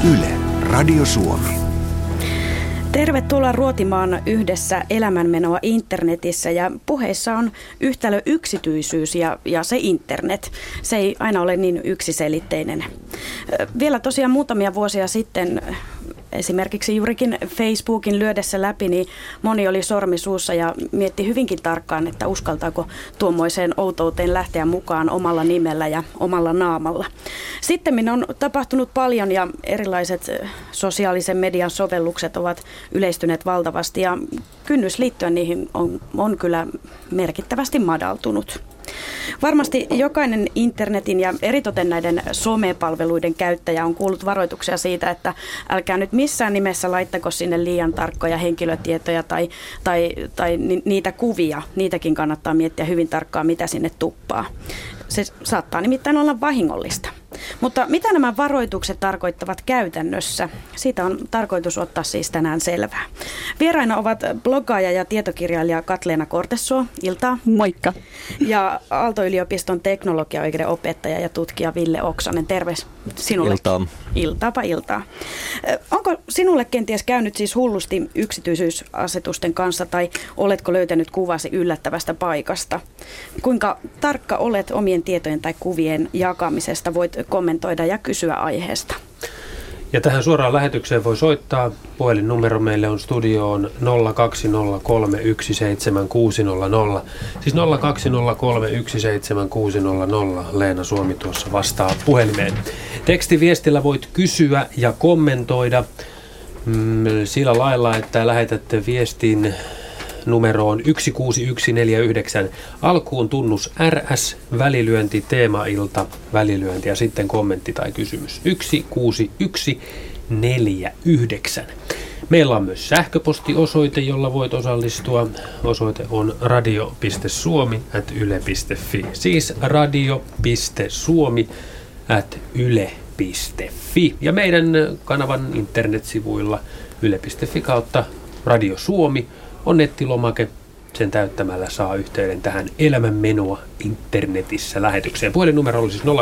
Yle, Radio Suomi. Tervetuloa ruotimaan yhdessä elämänmenoa internetissä, ja puheissa on yhtälö yksityisyys ja se internet. Se ei aina ole niin yksiselitteinen. Vielä tosiaan muutamia vuosia sitten esimerkiksi juurikin Facebookin lyödessä läpi, niin moni oli sormi suussa ja mietti hyvinkin tarkkaan, että uskaltaako tuommoiseen outouteen lähteä mukaan omalla nimellä ja omalla naamalla. Sittemmin on tapahtunut paljon ja erilaiset sosiaalisen median sovellukset ovat yleistyneet valtavasti ja kynnys liittyä niihin on kyllä merkittävästi madaltunut. Varmasti jokainen internetin ja eritoten näiden somepalveluiden käyttäjä on kuullut varoituksia siitä, että älkää nyt missään nimessä laittako sinne liian tarkkoja henkilötietoja tai niitä kuvia. Niitäkin kannattaa miettiä hyvin tarkkaan, mitä sinne tuppaa. Se saattaa nimittäin olla vahingollista. Mutta mitä nämä varoitukset tarkoittavat käytännössä? Siitä on tarkoitus ottaa siis tänään selvää. Vieraina ovat bloggaaja ja tietokirjailija Katleena Kortesuo. Iltaa. Moikka. Ja Aalto-yliopiston teknologiaoikeuden opettaja ja tutkija Ville Oksanen. Terve sinulle. Iltaa. Iltaapa iltaa. Onko sinulle kenties käynyt siis hullusti yksityisyysasetusten kanssa tai oletko löytänyt kuvasi yllättävästä paikasta? Kuinka tarkka olet omien tietojen tai kuvien jakamisesta? Voit kommentoida ja kysyä aiheesta. Ja tähän suoraan lähetykseen voi soittaa. Puhelinnumero meille on studioon 020317600. Siis 020317600. Leena Suomi tuossa vastaa puhelimeen. Tekstiviestillä voit kysyä ja kommentoida sillä lailla, että lähetätte viestin numeroon 16149. Alkuun tunnus RS, välilyönti, teemailta, välilyönti ja sitten kommentti tai kysymys. 16149. Meillä on myös sähköpostiosoite, jolla voit osallistua. Osoite on radio.suomi@yle.fi. Siis radio.suomi@yle.fi. Ja meidän kanavan internetsivuilla yle.fi kautta Radio Suomi on nettilomake. Sen täyttämällä saa yhteyden tähän elämänmenoa internetissä lähetykseen. Puhelinnumero oli siis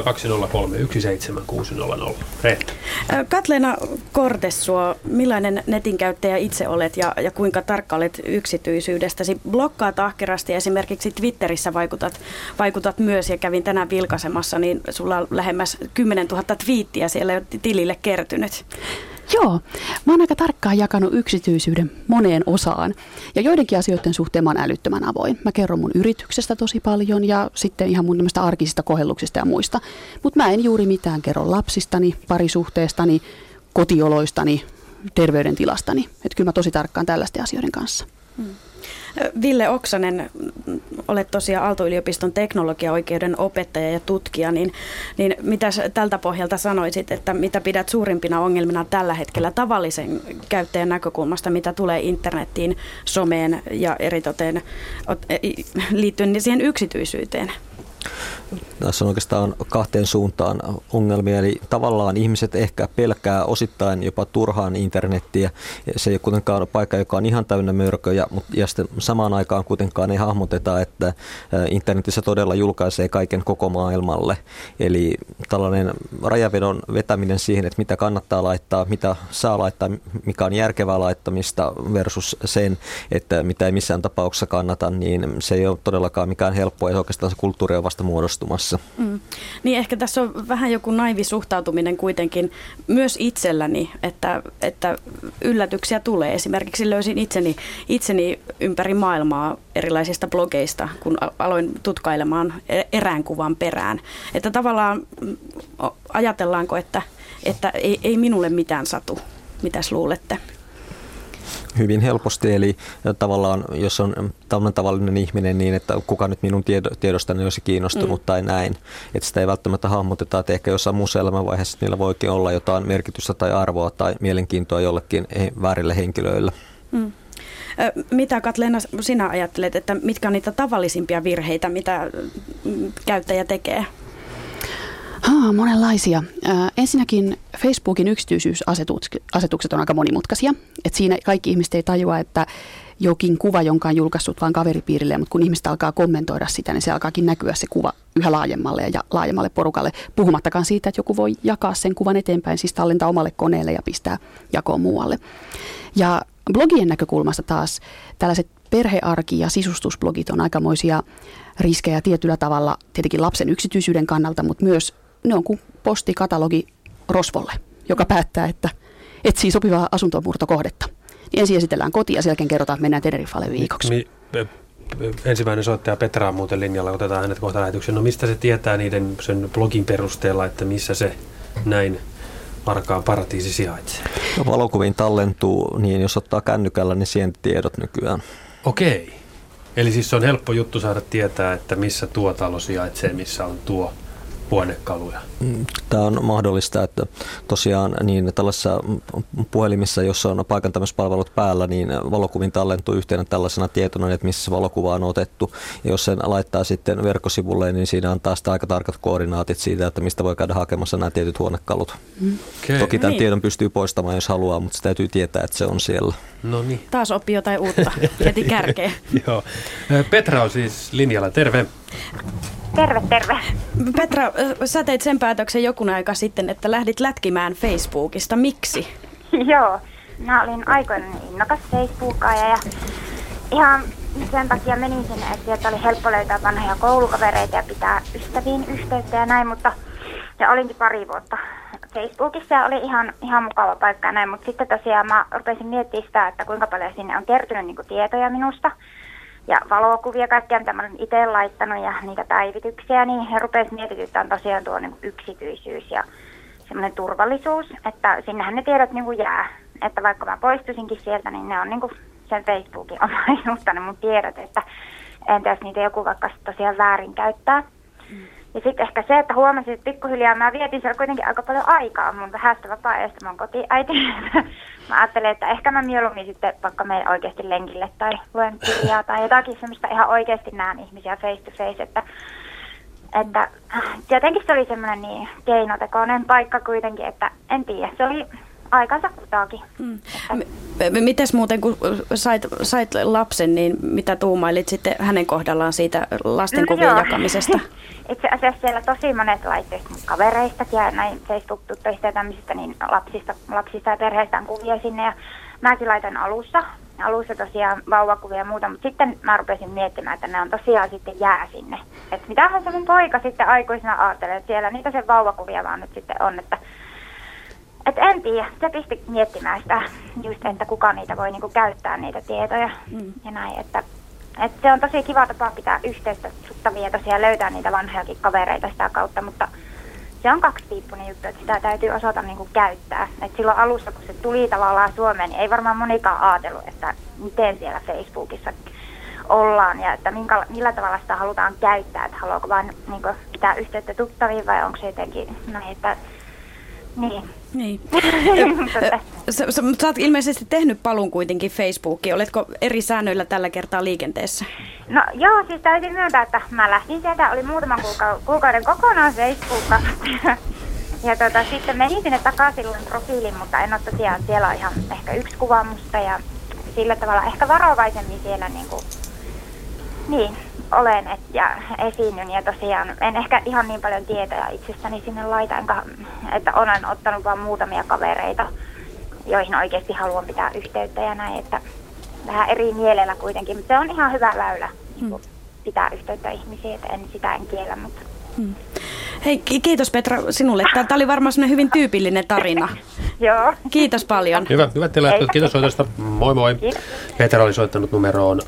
020317600. Reetta. Katleena Kortesuo, millainen netin käyttäjä itse olet ja kuinka tarkka olet yksityisyydestäsi? Blokkaat ahkerasti, esimerkiksi Twitterissä vaikutat myös, ja kävin tänään vilkaisemassa, niin sulla on lähemmäs 10 000 twiittiä siellä jo tilille kertynyt. Joo, mä oon aika tarkkaan jakanut yksityisyyden moneen osaan ja joidenkin asioiden suhteen mä oon älyttömän avoin. Mä kerron mun yrityksestä tosi paljon ja sitten ihan mun arkisista kohelluksista ja muista. Mutta mä en juuri mitään kerro lapsistani, parisuhteestani, kotioloistani, terveydentilastani. Että kyllä mä tosi tarkkaan tällaisten asioiden kanssa. Ville Oksanen, olet tosiaan Aalto-yliopiston teknologiaoikeuden opettaja ja tutkija, niin mitä tältä pohjalta sanoisit, että mitä pidät suurimpina ongelmina tällä hetkellä tavallisen käyttäjän näkökulmasta, mitä tulee internettiin, someen ja eritoten liittyen siihen yksityisyyteen? Tässä on oikeastaan kahteen suuntaan ongelmia, eli tavallaan ihmiset ehkä pelkää osittain jopa turhaan internettiä. Se ei ole kuitenkaan paikka, joka on ihan täynnä mörköjä, ja sitten samaan aikaan kuitenkaan ei hahmoteta, että internetissä todella julkaisee kaiken koko maailmalle. Eli tällainen rajavedon vetäminen siihen, että mitä kannattaa laittaa, mitä saa laittaa, mikä on järkevää laittamista versus sen, että mitä ei missään tapauksessa kannata, niin se ei ole todellakaan mikään helppoa, ja oikeastaan se kulttuuri on vasta muodostumassa. Niin ehkä tässä on vähän joku naivi suhtautuminen kuitenkin myös itselläni, että yllätyksiä tulee. Esimerkiksi löysin itseni ympäri maailmaa erilaisista blogeista, kun aloin tutkailemaan erään kuvan perään. Että tavallaan ajatellaanko, että ei minulle mitään satu. Mitäs luulette? Hyvin helposti, eli tavallaan jos on tavallinen ihminen niin, että kuka nyt minun tiedostani olisi kiinnostunut tai näin, että sitä ei välttämättä hahmoteta, että ehkä jossain muussa elämänvaiheessa niillä voikin olla jotain merkitystä tai arvoa tai mielenkiintoa jollekin väärille henkilöille. Mitä Katleena sinä ajattelet, että mitkä on niitä tavallisimpia virheitä, mitä käyttäjä tekee? Monenlaisia. Ensinnäkin Facebookin yksityisyysasetukset on aika monimutkaisia. Et siinä kaikki ihmiset ei tajua, että jokin kuva, jonka on julkaissut vain kaveripiirille, mutta kun ihmiset alkaa kommentoida sitä, niin se alkaakin näkyä se kuva yhä laajemmalle ja laajemmalle porukalle. Puhumattakaan siitä, että joku voi jakaa sen kuvan eteenpäin, siis tallentaa omalle koneelle ja pistää jakoon muualle. Ja blogien näkökulmasta taas tällaiset perhearki- ja sisustusblogit on aikamoisia riskejä tietyllä tavalla tietenkin lapsen yksityisyyden kannalta, mutta myös ne on kuin postikatalogi rosvolle, joka päättää, että etsii sopivaa asuntomurtokohdetta. Niin ensin esitellään koti ja sen jälkeen kerrotaan, että mennään Teneriffalle viikoksi. Ensimmäinen soittaja Petra on muuten linjalla, otetaan hänet kohta lähetykseen. No mistä se tietää sen blogin perusteella, että missä se näin Varkaan paratiisi sijaitsee? No, valokuviin tallentuu, niin jos ottaa kännykällä, niin sijaintitiedot nykyään. Okei. Eli siis se on helppo juttu saada tietää, että missä tuo talo sijaitsee, missä on tuo huonekaluja. Tämä on mahdollista, että tosiaan niin tällaisissa puhelimissa, jossa on paikantamispalvelut päällä, niin valokuvin tallentuu yhtenä tällaisena tietona, että missä se valokuva on otettu. Ja jos sen laittaa sitten verkkosivulle, niin siinä antaa sitä aika tarkat koordinaatit siitä, että mistä voi käydä hakemassa nämä tietyt huonekalut. Okay. Toki tämän tiedon pystyy poistamaan, jos haluaa, mutta se täytyy tietää, että se on siellä. No niin. Taas oppii jotain uutta heti kärkeen. Joo. Petra on siis linjalla. Terve. Terve. Petra, sä teit sen päätöksen jokun aika sitten, että lähdit lätkimään Facebookista. Miksi? Joo, mä olin aikoinaan innokas Facebookaaja ja ihan sen takia menin sinne, että sieltä oli helppo löytää vanhoja koulukavereita ja pitää ystäviin yhteyttä ja näin, mutta ja olinkin 2 vuotta Facebookissa ja oli ihan mukava paikka ja näin, mutta sitten tosiaan mä rupesin miettimään sitä, että kuinka paljon sinne on kertynyt niin kuin tietoja minusta. Ja valokuvia, kaikkea mitä mä olen itse laittanut ja niitä päivityksiä, niin he rupesivat mietityttämään tosiaan tuo niin yksityisyys ja semmoinen turvallisuus, että sinnehän ne tiedot niin kuin jää. Että vaikka mä poistuisinkin sieltä, niin ne on niin kuin sen Facebookin omaisuutta, ne mun tiedot, että entä jos niitä joku vaikka tosiaan väärin käyttää. Ja sitten ehkä se, että huomasin, että pikkuhiljaa mä vietin siellä kuitenkin aika paljon aikaa mun vähäistä vapaa-ajasta, mä oon kotiäiti. Mä ajattelin, että ehkä mä mieluummin sitten vaikka menen oikeasti lenkille tai luen kirjaa tai jotakin semmoista ihan oikeasti näen ihmisiä face to face, että jotenkin se oli semmoinen niin keinotekoinen paikka kuitenkin, että en tiedä, se oli aikansa kutakin. Mites muuten, kun sait lapsen, niin mitä tuumailit sitten hänen kohdallaan siitä lastenkuvien jakamisesta? Itse asiassa siellä tosi monet laitteet kavereistakin ja näin Facebook-tuttuista ja tämmöisistä niin lapsista ja perheistään kuvia sinne. Ja mäkin laitan alussa tosiaan vauvakuvia ja muuta, mutta sitten mä rupesin miettimään, että ne on tosiaan sitten jää sinne. Että mitähän se mun poika sitten aikuisena ajattelee, että siellä niitä sen vauvakuvia vaan nyt sitten on, että en tiedä, se pisti miettimään sitä just, että kuka niitä voi niinku käyttää niitä tietoja ja näin, että se on tosi kiva tapa pitää yhteistä tuttavia tosiaan löytää niitä vanhojakin kavereita sitä kautta, mutta se on kaksipiippunen juttu, että sitä täytyy osata niinku käyttää. Et silloin alussa, kun se tuli tavallaan Suomeen, niin ei varmaan monikaan ajatellut, että miten siellä Facebookissa ollaan ja että millä tavalla sitä halutaan käyttää, että haluaako vain niinku pitää yhteyttä tuttaviin vai onko se jotenkin näin, että niin. Sä oot ilmeisesti tehnyt paluun kuitenkin Facebookiin. Oletko eri säännöillä tällä kertaa liikenteessä? No joo, siis täytyy myöntää, että mä lähdin sieltä, oli muutaman kuukauden kokonaan Facebookassa. Ja sitten menin sinne takaisin profiiliin, mutta en ole tosiaan, siellä on ihan ehkä 1 kuva musta ja sillä tavalla ehkä varovaisemmin siellä niin olen ja esiinnyn ja tosiaan en ehkä ihan niin paljon tietoja itsestäni sinne laita, että olen ottanut vain muutamia kavereita, joihin oikeasti haluan pitää yhteyttä ja näin, että vähän eri mielellä kuitenkin, mutta se on ihan hyvä väylä niin pitää yhteyttä ihmisiin, että sitä en kiellä, mutta Hei, kiitos Petra sinulle. Tämä oli varmaan sellainen hyvin tyypillinen tarina. Joo. Kiitos paljon. Hyvä teille. Kiitos soitosta. Moi moi. Kiitos. Petra oli soittanut numeroon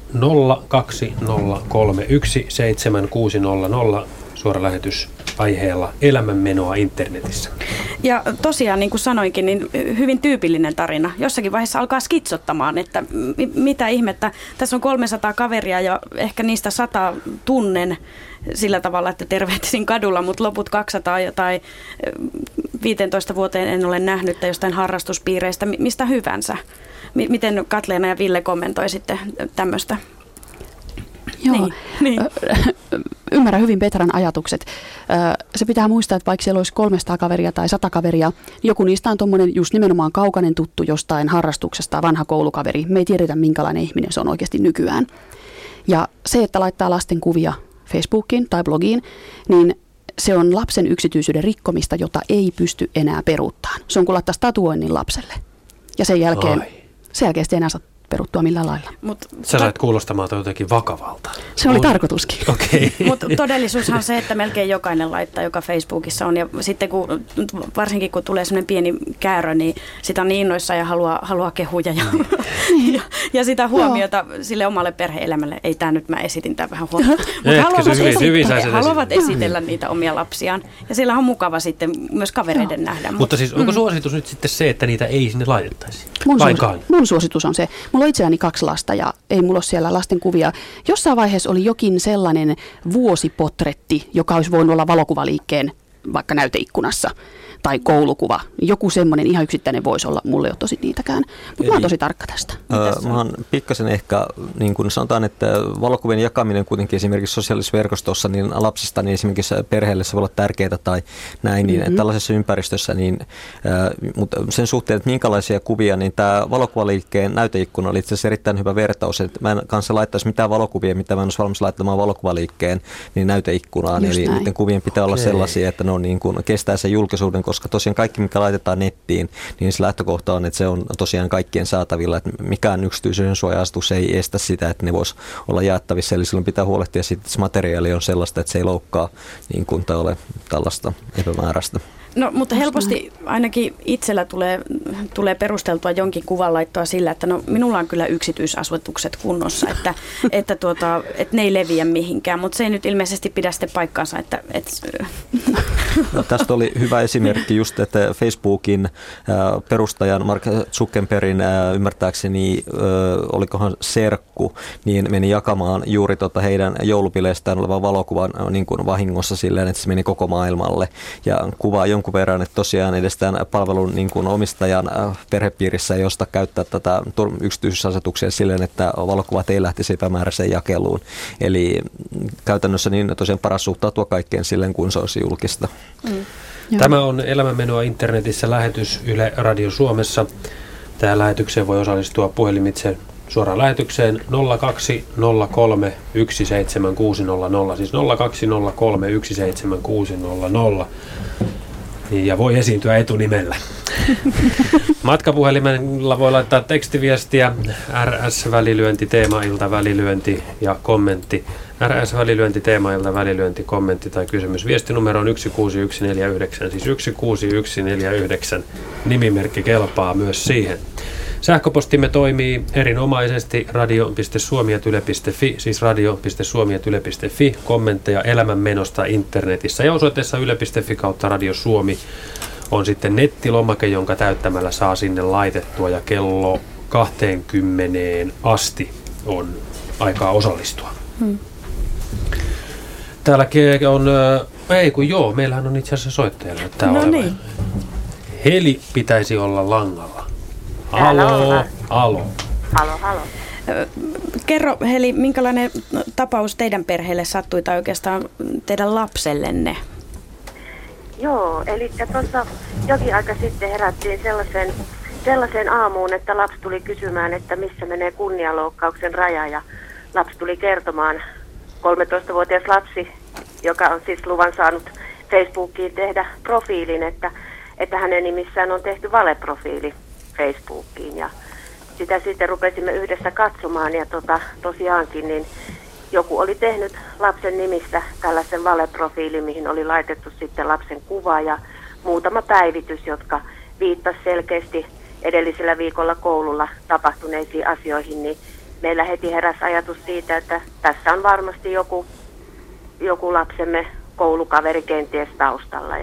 020317600. Suora lähetys aiheella elämänmenoa internetissä. Ja tosiaan, niin kuin sanoinkin, niin hyvin tyypillinen tarina. Jossakin vaiheessa alkaa skitsottamaan, että mitä ihmettä. Tässä on 300 kaveria ja ehkä niistä 100 tunnen sillä tavalla, että tervehtisin kadulla, mutta loput 200 tai 15 vuoteen en ole nähnyt tai jostain harrastuspiireistä, mistä hyvänsä. Miten Katleena ja Ville kommentoi sitten tämmöistä? Joo. Niin. Ymmärrän hyvin Petran ajatukset. Se pitää muistaa, että vaikka siellä olisi 300 kaveria tai 100 kaveria, joku niistä on tuommoinen just nimenomaan kaukainen tuttu jostain harrastuksesta, vanha koulukaveri. Me ei tiedetä, minkälainen ihminen se on oikeasti nykyään. Ja se, että laittaa lasten kuvia Facebookiin tai blogiin, niin se on lapsen yksityisyyden rikkomista, jota ei pysty enää peruuttamaan. Se on kuin laittaisi tatuoinnin lapselle. Ja sen jälkeen sitä ei enää saa peruttua millään lailla. Sä sait kuulostamaan jotenkin vakavalta. Se oli tarkoituskin. Okay. Mutta todellisuushan on se, että melkein jokainen laittaa, joka Facebookissa on. Ja sitten varsinkin kun tulee sellainen pieni käärö, niin sitä on niin innoissaan ja haluaa kehuja ja sitä huomiota sille omalle perhe-elämälle. Ei tämä nyt, mä esitin tämän vähän huomiota. Mutta haluavat esitellä niitä omia lapsiaan. Ja siellä on mukava sitten myös kavereiden nähdä. Mutta siis onko suositus nyt sitten se, että niitä ei sinne laitettaisi? Mun suositus on se. Mulla on itselläni 2 lasta ja ei mulla ole siellä lasten kuvia. Jossain vaiheessa oli jokin sellainen vuosipotretti, joka olisi voinut olla valokuvaliikkeen vaikka näyteikkunassa tai koulukuva. Joku semmoinen ihan yksittäinen voisi olla. Mulla ei ole tosi niitäkään. Mutta mä oon tosi tarkka tästä. Mä oon pikkasen ehkä, niin kuin sanotaan, että valokuvien jakaminen kuitenkin esimerkiksi sosiaalisessa verkostossa niin lapsista, niin esimerkiksi perheelle se voi olla tärkeää tai näin, niin tällaisessa ympäristössä, niin, mutta sen suhteen, että minkälaisia kuvia, niin tämä valokuvaliikkeen näyteikkuna oli itse asiassa erittäin hyvä vertaus, että mä en kanssa laittaisi mitään valokuvia, mitä mä en olisi valmis laittamaan valokuvaliikkeen niin näyteikkunaan, eli niiden kuvien pitää olla sellaisia, että ne on niin kuin kestää sen julkisuuden, koska tosiaan kaikki, mikä laitetaan nettiin, niin se lähtökohta on, että se on tosiaan kaikkien saatavilla, että mikään yksityisyyden suoja-asetus ei estä sitä, että ne vois olla jaettavissa, eli silloin pitää huolehtia siitä, että se materiaali on sellaista, että se ei loukkaa niin kuin tai ole tällaista epämääräistä. No, mutta helposti ainakin itsellä tulee perusteltua jonkin kuvan laittoa sillä, että no, minulla on kyllä yksityisasutukset kunnossa, että ne ei leviä mihinkään, mutta se ei nyt ilmeisesti pidä sitten paikkaansa. No, tästä oli hyvä esimerkki just, että Facebookin perustajan Mark Zuckerbergin ymmärtääkseni, olikohan serkku, niin meni jakamaan juuri heidän joulupileistään olevan valokuvan niin kuin vahingossa silleen, että se meni koko maailmalle ja kuvaa jonkun verran, että tosiaan edes tämän palvelun niin kuin omistajan perhepiirissä ei osta käyttää tätä yksityisasetuksia silleen, että valokuvat ei lähtisi epämääräiseen jakeluun. Eli käytännössä niin tosiaan paras suhtautua kaikkeen silleen, kun se olisi julkista. Tämä on Elämänmenoa internetissä lähetys Yle Radio Suomessa. Tähän lähetykseen voi osallistua puhelimitse suoraan lähetykseen 0203 17600, siis 0203 17600. Ja voi esiintyä etunimellä. Matkapuhelimella voi laittaa tekstiviestiä, RS-välilyönti, teemailta, välilyönti ja kommentti. RS-välilyönti, teemailta, välilyönti, kommentti tai kysymys. Viestinumero on 16149, siis 16149. Nimimerkki kelpaa myös siihen. Sähköpostimme toimii erinomaisesti radio.suomi@yle.fi, siis radio.suomi@yle.fi, kommentteja elämänmenosta internetissä ja osoitteessa yle.fi/Radio Suomi on sitten nettilomake, jonka täyttämällä saa sinne laitettua ja kello 20 asti on aikaa osallistua. Täälläkin on, meillähän on itse asiassa soittajalla täällä oleva. Niin. Heli pitäisi olla langalla. Halo. Kerro Heli, minkälainen tapaus teidän perheelle sattui tai oikeastaan teidän lapsellenne? Joo, eli tuossa jokin aika sitten herättiin sellaiseen aamuun, että lapsi tuli kysymään, että missä menee kunnianloukkauksen raja, ja lapsi tuli kertomaan, 13-vuotias lapsi, joka on siis luvan saanut Facebookiin tehdä profiilin, että hänen nimissään on tehty valeprofiili Facebookiin, ja sitä sitten rupesimme yhdessä katsomaan, ja tosiaankin niin joku oli tehnyt lapsen nimistä tällaisen valeprofiilin, mihin oli laitettu sitten lapsen kuva ja muutama päivitys, jotka viittasi selkeästi edellisellä viikolla koululla tapahtuneisiin asioihin, niin meillä heti heräsi ajatus siitä, että tässä on varmasti joku lapsemme koulukaveri kenties taustalla,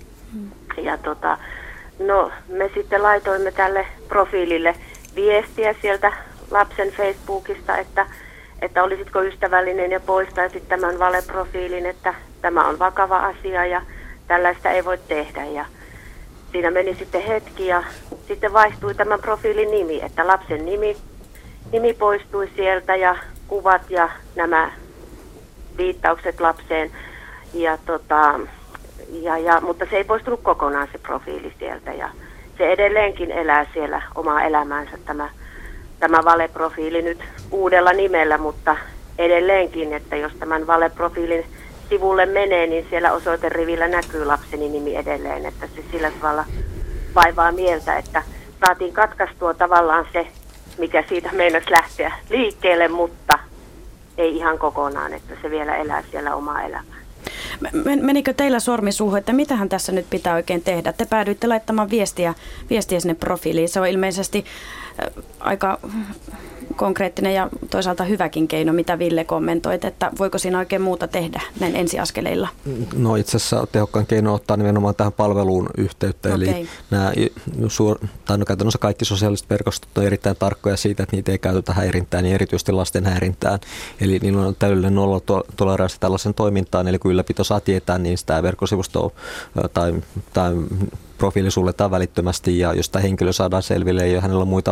no me sitten laitoimme tälle profiilille viestiä sieltä lapsen Facebookista, että olisitko ystävällinen ja poistaisit tämän valeprofiilin, että tämä on vakava asia ja tällaista ei voi tehdä. Ja siinä meni sitten hetki ja sitten vaihtui tämän profiilin nimi, että lapsen nimi poistui sieltä ja kuvat ja nämä viittaukset lapseen. Mutta se ei poistunut kokonaan se profiili sieltä ja se edelleenkin elää siellä omaa elämäänsä tämä valeprofiili nyt uudella nimellä, mutta edelleenkin, että jos tämän valeprofiilin sivulle menee, niin siellä osoiterivillä näkyy lapseni nimi edelleen, että se sillä tavalla vaivaa mieltä, että saatiin katkaistua tavallaan se, mikä siitä meinasi lähteä liikkeelle, mutta ei ihan kokonaan, että se vielä elää siellä omaa elämää. Menikö teillä sormi suuhun, että mitähän tässä nyt pitää oikein tehdä? Te päädyitte laittamaan viestiä sinne profiiliin. Se on ilmeisesti aika konkreettinen ja toisaalta hyväkin keino, mitä Ville kommentoit, että voiko siinä oikein muuta tehdä näin ensiaskeleilla? No itse asiassa tehokkaan keino ottaa nimenomaan tähän palveluun yhteyttä, eli nämä käytännössä kaikki sosiaaliset verkostot on erittäin tarkkoja siitä, että niitä ei käytetä häirintään ja erityisesti lasten häirintään, eli niillä on täydellinen nollatoleranssi tällaisen toimintaan, eli kun ylläpito saa tietää, niin sitä verkkosivustoa tai profiili suljetaan välittömästi ja jos tämä henkilö saadaan selville ja hänellä on muita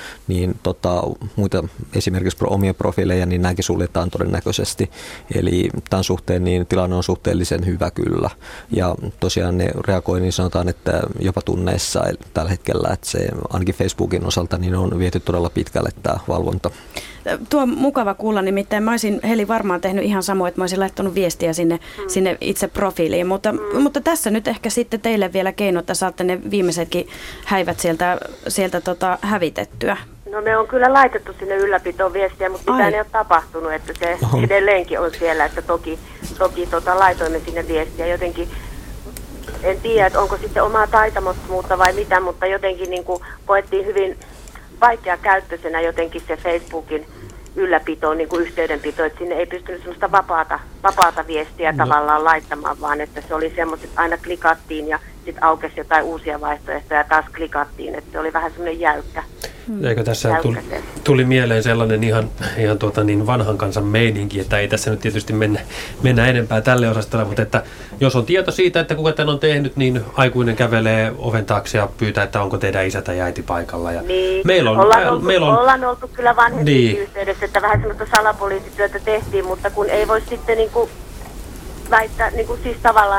esimerkiksi omia profiileja, niin nämäkin suljetaan todennäköisesti. Eli tämän suhteen niin tilanne on suhteellisen hyvä kyllä. Ja tosiaan ne reagoi, niin sanotaan, että jopa tunneissa tällä hetkellä, että se ainakin Facebookin osalta niin on viety todella pitkälle tämä valvonta. Tuo on mukava kuulla, nimittäin mä olisin Heli varmaan tehnyt ihan samoin, että mä olisin laittanut viestiä sinne itse profiiliin, mutta tässä nyt ehkä sitten teille vielä keino, että saatte ne viimeisetkin häivät sieltä hävitettyä. No me on kyllä laitettu sinne ylläpitoon viestiä, mutta mitään ei ole tapahtunut, että se edelleenkin on siellä, että toki laitoimme sinne viestiä jotenkin. En tiedä, että onko sitten omaa taitamattomuutta vai mitä, mutta jotenkin niin kuin koettiin hyvin vaikea käyttöisenä jotenkin se Facebookin ylläpito, niin kuin yhteydenpito, että sinne ei pystynyt sellaista vapaata viestiä tavallaan laittamaan, vaan että se oli semmoiset, että aina klikattiin ja sitten aukesi jotain uusia vaihtoehtoja ja taas klikattiin, että se oli vähän semmoinen jäykkä. Eikö tässä tuli mieleen sellainen ihan vanhan kansan meininki, että ei tässä nyt tietysti mennä enempää tälle osastolle, mutta että jos on tieto siitä, että kuka tämän on tehnyt, niin aikuinen kävelee oven taakse ja pyytää, että onko teidän isä tai äiti paikalla. Ja niin, meillä ollaan oltu kyllä vanhempiin yhteydessä, että vähän sellaista salapoliisityötä tehtiin, mutta kun ei voi sitten niinku väittää niinku siis tavallaan,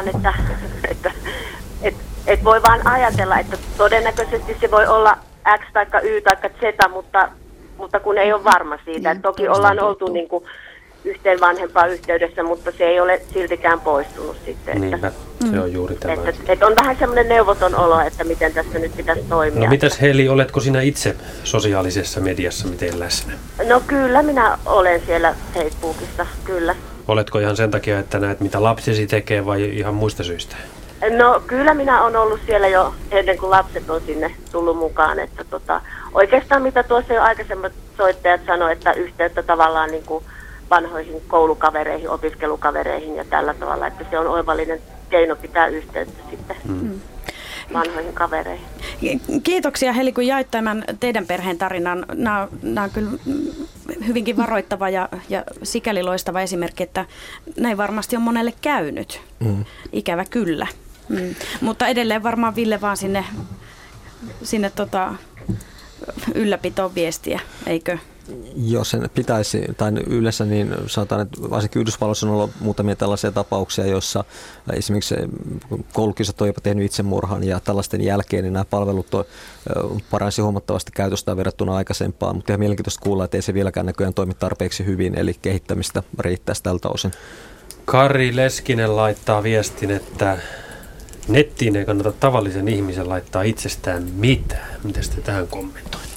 että voi vaan ajatella, että todennäköisesti se voi olla X taikka Y taikka Z, mutta kun ei ole varma siitä. Että toki ollaan oltu niin kuin yhteen vanhempaan yhteydessä, mutta se ei ole siltikään poistunut sitten. Niinpä, se on juuri tämä. Että on vähän semmoinen neuvoton olo, että miten tässä nyt pitäisi toimia. No mitäs Heli, oletko sinä itse sosiaalisessa mediassa miten läsnä? No kyllä minä olen siellä Facebookissa, kyllä. Oletko ihan sen takia, että näet mitä lapsesi tekee vai ihan muista syistä? No kyllä minä olen ollut siellä jo ennen kuin lapset on sinne tullut mukaan, että oikeastaan mitä tuossa jo aikaisemmat soittajat sanoivat, että yhteyttä tavallaan niin kuin vanhoihin koulukavereihin, opiskelukavereihin ja tällä tavalla, että se on oivallinen keino pitää yhteyttä sitten vanhoihin kavereihin. Kiitoksia Heli, kun jait tämän teidän perheen tarinan. Nämä on kyllä hyvinkin varoittava ja sikäli loistava esimerkki, että näin varmasti on monelle käynyt. Ikävä kyllä. Mutta edelleen varmaan Ville vaan sinne ylläpitoon viestiä, eikö? Jos sen pitäisi, tai yleensä niin sanotaan, että varsinkin Yhdysvalloissa on ollut muutamia tällaisia tapauksia, joissa esimerkiksi koulukisat on jopa tehnyt itsemurhan ja tällaisten jälkeen niin nämä palvelut paransi huomattavasti käytöstä verrattuna aikaisempaan, mutta ihan mielenkiintoista kuulla, että ei se vieläkään näköjään toimi tarpeeksi hyvin, eli kehittämistä riittäisi tältä osin. Kari Leskinen laittaa viestin, että nettiin ei kannata tavallisen ihmisen laittaa itsestään mitään. Miten te tähän kommentoitte?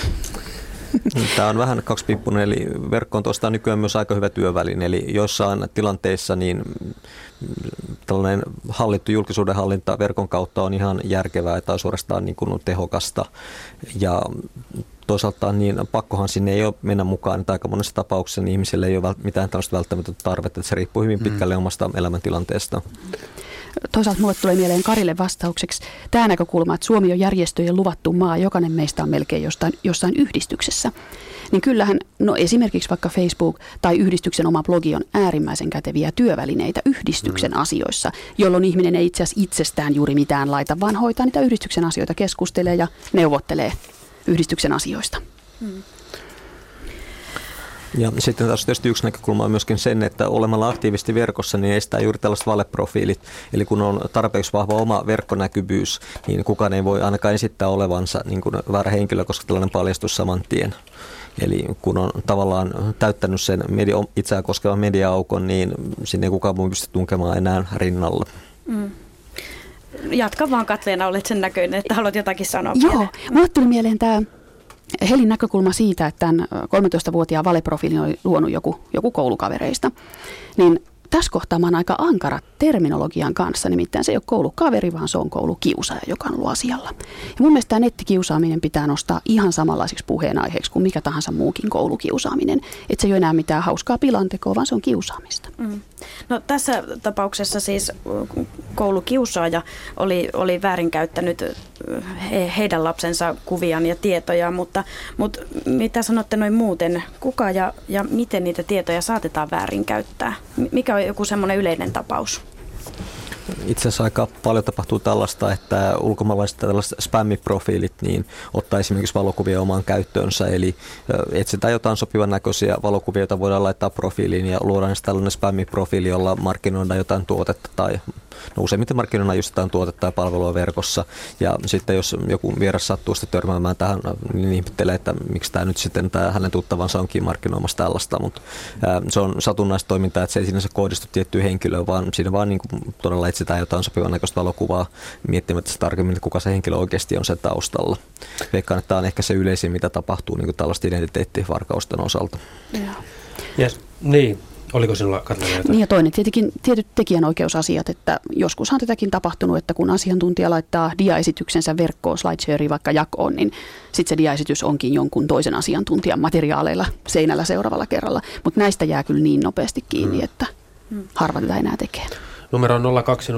Tämä on vähän kaksipiippunen, eli verkko on tuosta nykyään myös aika hyvä työväline, eli joissain tilanteissa niin tällainen hallittu julkisuuden hallinta verkon kautta on ihan järkevää tai suorastaan niin kuin tehokasta, ja toisaalta niin pakkohan sinne ei ole mennä mukaan, että aika monessa tapauksessa niin ihmisille ei ole mitään tällaista välttämätöntä tarvetta, että se riippuu hyvin pitkälle omasta elämäntilanteesta. Toisaalta mulle tulee mieleen Karille vastaukseksi tämä näkökulma, että Suomi on järjestöjen luvattu maa, jokainen meistä on melkein jossain yhdistyksessä. Niin kyllähän, esimerkiksi vaikka Facebook tai yhdistyksen oma blogi on äärimmäisen käteviä työvälineitä yhdistyksen asioissa, jolloin ihminen ei itse asiassa itsestään juuri mitään laita, vaan hoitaa niitä yhdistyksen asioita, keskustelee ja neuvottelee yhdistyksen asioista. Ja sitten taas tietysti yksi näkökulma on myöskin sen, että olemalla aktiivisesti verkossa niin estää juuri tällaiset valeprofiilit. Eli kun on tarpeeksi vahva oma verkkonäkyvyys, niin kukaan ei voi ainakaan esittää olevansa niin kuin väärä henkilö, koska tällainen paljastus saman tien. Eli kun on tavallaan täyttänyt sen itseään koskevan media-aukon, niin sinne ei kukaan voi pysty tunkemaan enää rinnalla. Jatka vaan, Katleena, olet sen näköinen, että haluat jotakin sanoa. Joo, mulle tuli mieleen tämä Helin näkökulma siitä, että tämän 13-vuotiaan valeprofiilin oli luonut joku koulukavereista. Niin tässä kohtaa mä oon aika ankara terminologian kanssa, nimittäin se ei ole koulukaveri, vaan se on koulukiusaaja, joka on ollut asialla. Ja mun mielestä tämä nettikiusaaminen pitää nostaa ihan samanlaiseksi puheenaiheeksi kuin mikä tahansa muukin koulukiusaaminen. Että se ei ole enää mitään hauskaa pilantekoa, vaan se on kiusaamista. No, tässä tapauksessa siis koulukiusaaja oli väärinkäyttänyt heidän lapsensa kuviaan ja tietoja, mutta mitä sanotte noin muuten, kuka ja miten niitä tietoja saatetaan väärinkäyttää? Mikä on joku semmoinen yleinen tapaus? Itse asiassa aika paljon tapahtuu tällaista, että ulkomaalaiset tällaiset spämmiprofiilit niin ottaa esimerkiksi valokuvia omaan käyttöönsä, eli etsitään jotain sopivan näköisiä valokuvia, joita voidaan laittaa profiiliin ja luodaan tällainen spämmiprofiili, jolla markkinoidaan jotain tuotetta tai useimmiten markkinoidaan just jotain tuotetta tai palvelua verkossa. Ja sitten jos joku vieras sattuu sitten törmäämään tähän, niin ihmettelee, että miksi tämä nyt sitten tämä hänen tuttavansa onkin markkinoimassa tällaista, mutta se on satunnaista toimintaa, että se ei sinänsä kohdistu tiettyyn henkilöön, vaan siinä vaan niin kuin todella etsitään jotain sopivan näköistä valokuvaa miettimättä tarkemmin, että kuka se henkilö oikeasti on sen taustalla. Veikkaan, että tämä on ehkä se yleisin, mitä tapahtuu niin kuin tällaista identiteettivarkausten osalta. Yes. Niin. Oliko sinulla, Katleena, jotain? Niin ja toinen tietenkin tietyt tekijänoikeusasiat, että joskushan tätäkin tapahtunut, että kun asiantuntija laittaa diaesityksensä verkkoon, slideshareen vaikka jakoon, niin sitten se diaesitys onkin jonkun toisen asiantuntijan materiaaleilla seinällä seuraavalla kerralla. Mutta näistä jää kyllä niin nopeasti kiinni, että harva tätä enää tekee. Numero 020317600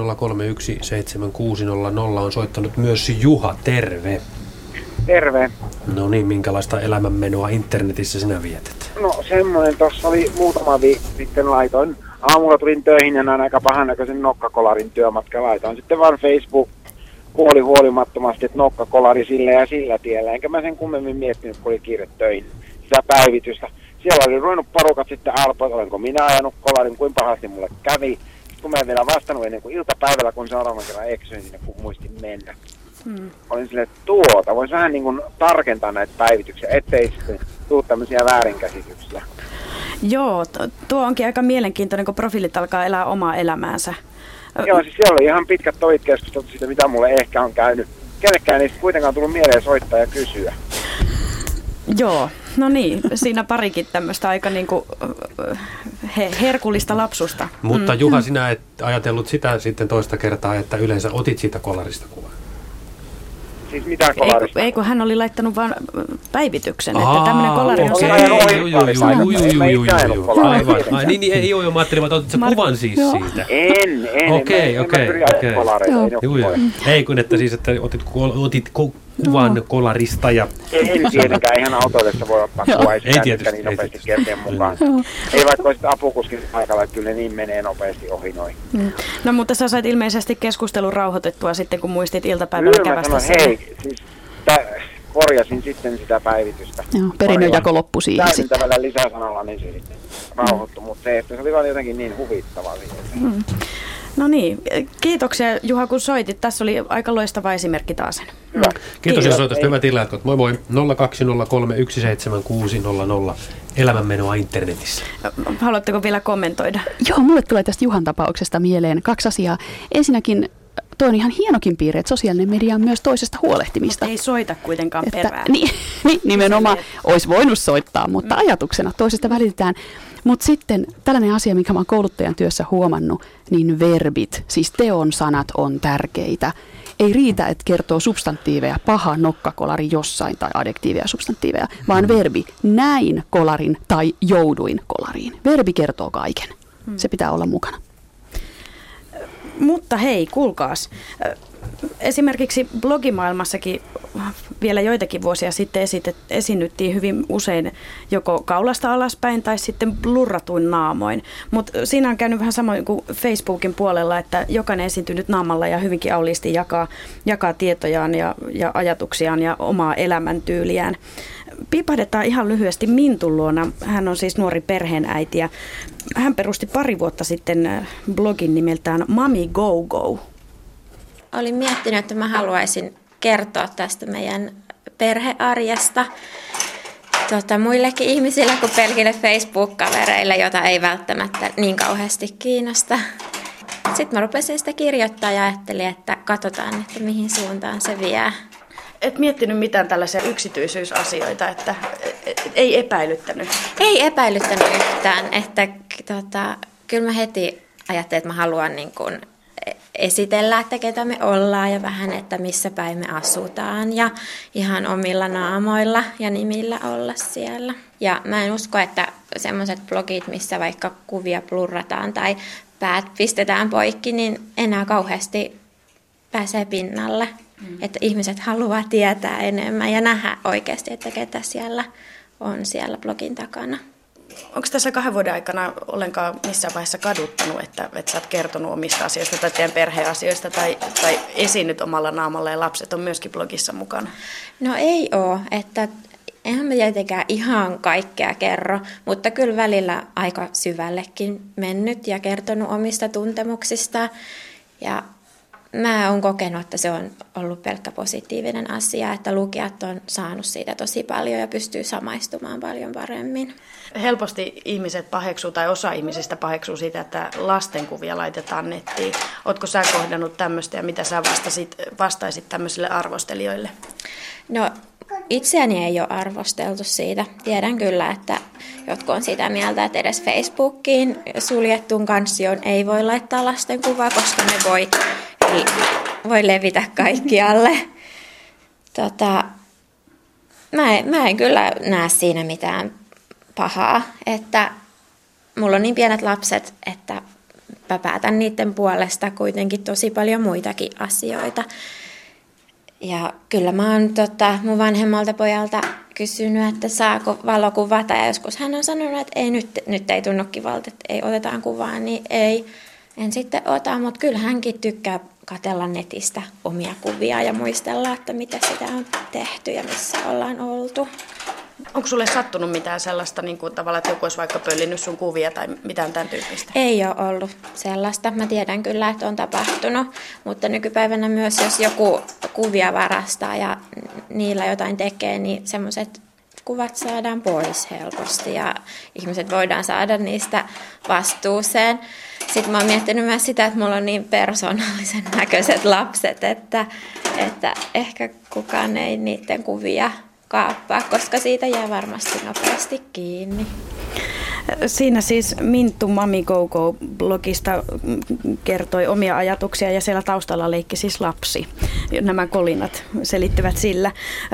on soittanut myös Juha. Terve. Terve. No niin, minkälaista elämänmenoa internetissä sinä vietät? No semmoinen, tuossa oli muutama viikko sitten laitoin. Aamulla tulin töihin ja näin aika pahannäköisen nokkakolarin työmatka. Laitoin sitten vaan Facebook huolimattomasti, että nokkakolari sillä ja sillä tiellä. Enkä mä sen kummemmin miettinyt, kun oli kiire töihin sitä päivitystä. Siellä oli ruvennut porukat sitten alpoi, olenko minä ajanut kolarin, kuin pahasti mulle kävi. Kun mä en vielä vastannut ennen kuin iltapäivällä, kun seuraavan kerran eksyin sinne, kun muistin mennä. Olin silleen, että voisi vähän niin kuin tarkentaa näitä päivityksiä, ettei sitten tule tämmöisiä väärinkäsityksiä. Joo, tuo onkin aika mielenkiintoinen, kun profiilit alkaa elää omaa elämäänsä. Joo, siis siellä oli ihan pitkät tovit keskustelut siitä, mitä mulle ehkä on käynyt. Kenekään ei kuitenkaan tullut mieleen soittaa ja kysyä. Joo, no niin, siinä parikin tämmöistä aika niin kuin herkullista lapsusta. Mutta Juha, sinä et ajatellut sitä sitten toista kertaa, että yleensä otit siitä kolarista kuvan. Siis mitä kolarista? Ei, kun hän oli laittanut vaan päivityksen, että tämmöinen kolari on se. Aivan. Niin, ei joo, mä ajattelin, että otit sä kuvan siis siitä. En. Okei. Ei kun, että siis, että otit kuvan kolarista ja... En tietenkään, ihan autoillessa voi ottaa kuvaa, ei tietysti niin nopeasti kerteen mukaan. Ei vaikka olisit apukuskin paikalla, että kyllä niin menee nopeasti ohi noin. No mutta sä sait ilmeisesti keskustelun rauhoitettua sitten, kun muistit iltapäivällä kävästä. Kyllä mä sanoin, hei, siis korjasin sitten sitä päivitystä. Joo, perinnönjako loppui siihen sitten. Täydentävällä lisäsanalla, niin se sitten rauhoittui, mutta se oli vaan jotenkin niin huvittavaa. No niin, kiitoksia Juha, kun soitit. Tässä oli aika loistava esimerkki taas. Hyvä. Kiitos ja soitosta. Hyvät illanjatkot. Moi moi. 020317600 elämänmenoa internetissä. Haluatteko vielä kommentoida? Joo, mulle tulee tästä Juhan tapauksesta mieleen 2 asiaa. Ensinnäkin tuo on ihan hienokin piirre, että sosiaalinen media on myös toisesta huolehtimista. Mutta ei soita kuitenkaan perään. Nimenomaan olisi voinut soittaa, mutta ajatuksena toisesta välitetään. Mutta sitten tällainen asia, mikä mä oon kouluttajan työssä huomannut, niin verbit, siis teon sanat on tärkeitä. Ei riitä, että kertoo substantiiveja, paha nokkakolari jossain tai adjektiiveja substantiiveja, vaan verbi, näin kolarin tai jouduin kolariin. Verbi kertoo kaiken. Se pitää olla mukana. Mutta hei, kuulkaas. Esimerkiksi blogimaailmassakin vielä joitakin vuosia sitten esiinnyttiin hyvin usein joko kaulasta alaspäin tai sitten blurratuin naamoin. Mutta siinä on käynyt vähän samoin kuin Facebookin puolella, että jokainen esiintynyt naamalla ja hyvinkin auliisti jakaa tietojaan ja ajatuksiaan ja omaa elämäntyyliään. Piipahdetaan ihan lyhyesti Mintun luona. Hän on siis nuori perheenäiti ja hän perusti pari vuotta sitten blogin nimeltään Mami Go Go. Olin miettinyt, että mä haluaisin kertoa tästä meidän perhearjesta muillekin ihmisille kuin pelkille Facebook-kavereille, jota ei välttämättä niin kauheasti kiinnosta. Sitten mä rupesin sitä kirjoittaa ja ajattelin, että katsotaan, että mihin suuntaan se vie. Et miettinyt mitään tällaisia yksityisyysasioita, että ei epäilyttänyt? Ei epäilyttänyt yhtään, että kyllä mä heti ajattelin, että mä haluan niin kuin esitellä, että ketä me ollaan ja vähän, että missä päin me asutaan ja ihan omilla naamoilla ja nimillä olla siellä. Ja mä en usko, että semmoiset blogit, missä vaikka kuvia blurrataan tai päät pistetään poikki, niin enää kauheasti pääsee pinnalle. Että ihmiset haluaa tietää enemmän ja nähdä oikeasti, että ketä siellä on siellä blogin takana. Onko tässä 2 vuoden aikana ollenkaan missään vaiheessa kaduttanut, että sä oot kertonut omista asioista tai teidän perheasioista tai esiinnyt omalla naamalla ja lapset on myöskin blogissa mukana? No ei ole, että eihän mä tietenkään ihan kaikkea kerro, mutta kyllä välillä aika syvällekin mennyt ja kertonut omista tuntemuksista. Ja mä oon kokenut, että se on ollut pelkkä positiivinen asia, että lukijat on saanut siitä tosi paljon ja pystyy samaistumaan paljon paremmin. Helposti ihmiset paheksuu tai osa ihmisistä paheksuu siitä, että lastenkuvia laitetaan nettiin. Ootko sä kohdannut tämmöistä ja mitä sä vastaisit tämmöisille arvostelijoille? No itseäni ei ole arvosteltu siitä. Tiedän kyllä, että jotkut on sitä mieltä, että edes Facebookiin suljettuun kansioon ei voi laittaa lastenkuvaa, koska ne voi levitä kaikkialle. Mä en kyllä näe siinä mitään pahaa, että mulla on niin pienet lapset, että mä päätän niiden puolesta kuitenkin tosi paljon muitakin asioita. Ja kyllä mä oon mun vanhemmalta pojalta kysynyt, että saako valokuvata, ja joskus hän on sanonut, että ei, nyt ei tunnu kivalta, että ei otetaan kuvaa, niin en sitten ota, mutta kyllä hänkin tykkää katsella netistä omia kuvia ja muistella, että mitä sitä on tehty ja missä ollaan oltu. Onko sulle sattunut mitään sellaista, niin kuin tavallaan, että joku olisi vaikka pöllinyt sun kuvia tai mitään tämän tyyppistä? Ei ole ollut sellaista. Mä tiedän kyllä, että on tapahtunut, mutta nykypäivänä myös, jos joku kuvia varastaa ja niillä jotain tekee, niin semmoiset kuvat saadaan pois helposti ja ihmiset voidaan saada niistä vastuuseen. Sitten mä oon miettinyt myös sitä, että mulla on niin persoonallisen näköiset lapset, että ehkä kukaan ei niiden kuvia kaappaa, koska siitä jää varmasti nopeasti kiinni. Siinä siis Minttu Mami Go Go -blogista kertoi omia ajatuksia ja siellä taustalla leikki siis lapsi. Nämä kolinat selittyvät sillä.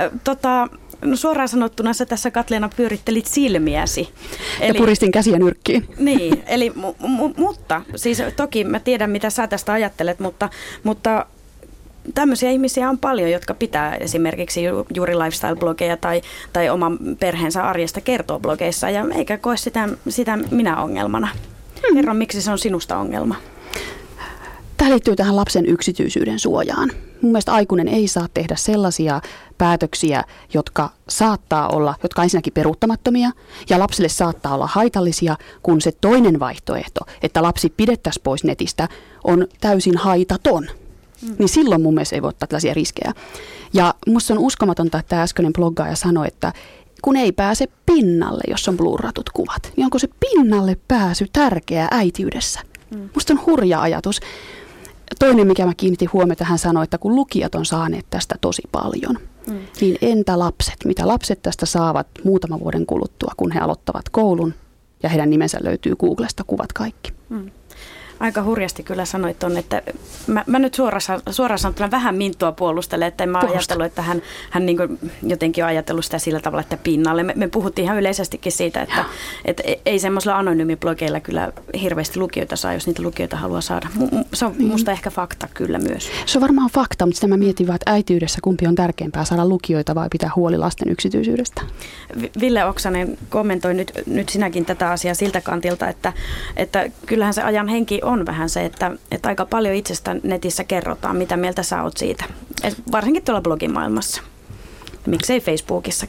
No suoraan sanottuna sä tässä, Katleena, pyörittelit silmiäsi. Ja puristin käsiä nyrkkiin. Niin, eli mutta siis toki mä tiedän, mitä sä tästä ajattelet, mutta tämmöisiä ihmisiä on paljon, jotka pitää esimerkiksi juuri lifestyle-blogeja tai oman perheensä arjesta kertoo blogeissa, ja eikä koe sitä minä ongelmana. Kerro, miksi se on sinusta ongelma? Tämä liittyy tähän lapsen yksityisyyden suojaan. Mun mielestä aikuinen ei saa tehdä sellaisia päätöksiä, jotka on ensinnäkin peruuttamattomia ja lapselle saattaa olla haitallisia, kun se toinen vaihtoehto, että lapsi pidettäisiin pois netistä, on täysin haitaton. Niin silloin mun mielestä ei voi ottaa tällaisia riskejä. Ja musta on uskomatonta, että tämä äskeinen bloggaaja sanoi, että kun ei pääse pinnalle, jos on blurratut kuvat, niin onko se pinnalle pääsy tärkeää äitiydessä? Musta on hurja ajatus. Toinen, mikä mä kiinnitin huomiota, hän sanoi, että kun lukijat on saaneet tästä tosi paljon, niin entä lapset? Mitä lapset tästä saavat muutaman vuoden kuluttua, kun he aloittavat koulun ja heidän nimensä löytyy Googlesta, kuvat kaikki? Aika hurjasti kyllä sanoit tuonne, että mä nyt suoraan sanottuna vähän Minttua puolustelen, että en mä ajatellut, että hän niin kuin jotenkin on ajatellut sitä sillä tavalla, että pinnalle. Me puhuttiin ihan yleisestikin siitä, että ei semmoisilla anonyymi-blogeilla kyllä hirveästi lukijoita saa, jos niitä lukijoita haluaa saada. Se on musta ehkä fakta kyllä myös. Se on varmaan fakta, mutta sitä mä mietin vaan, että äitiydessä kumpi on tärkeämpää, saada lukijoita vai pitää huoli lasten yksityisyydestä? Ville Oksanen kommentoi nyt sinäkin tätä asiaa siltä kantilta, että kyllähän se ajan henki on vähän se, että aika paljon itsestä netissä kerrotaan, mitä mieltä sä oot siitä. Varsinkin tuolla blogimaailmassa. Miksei Facebookissakin.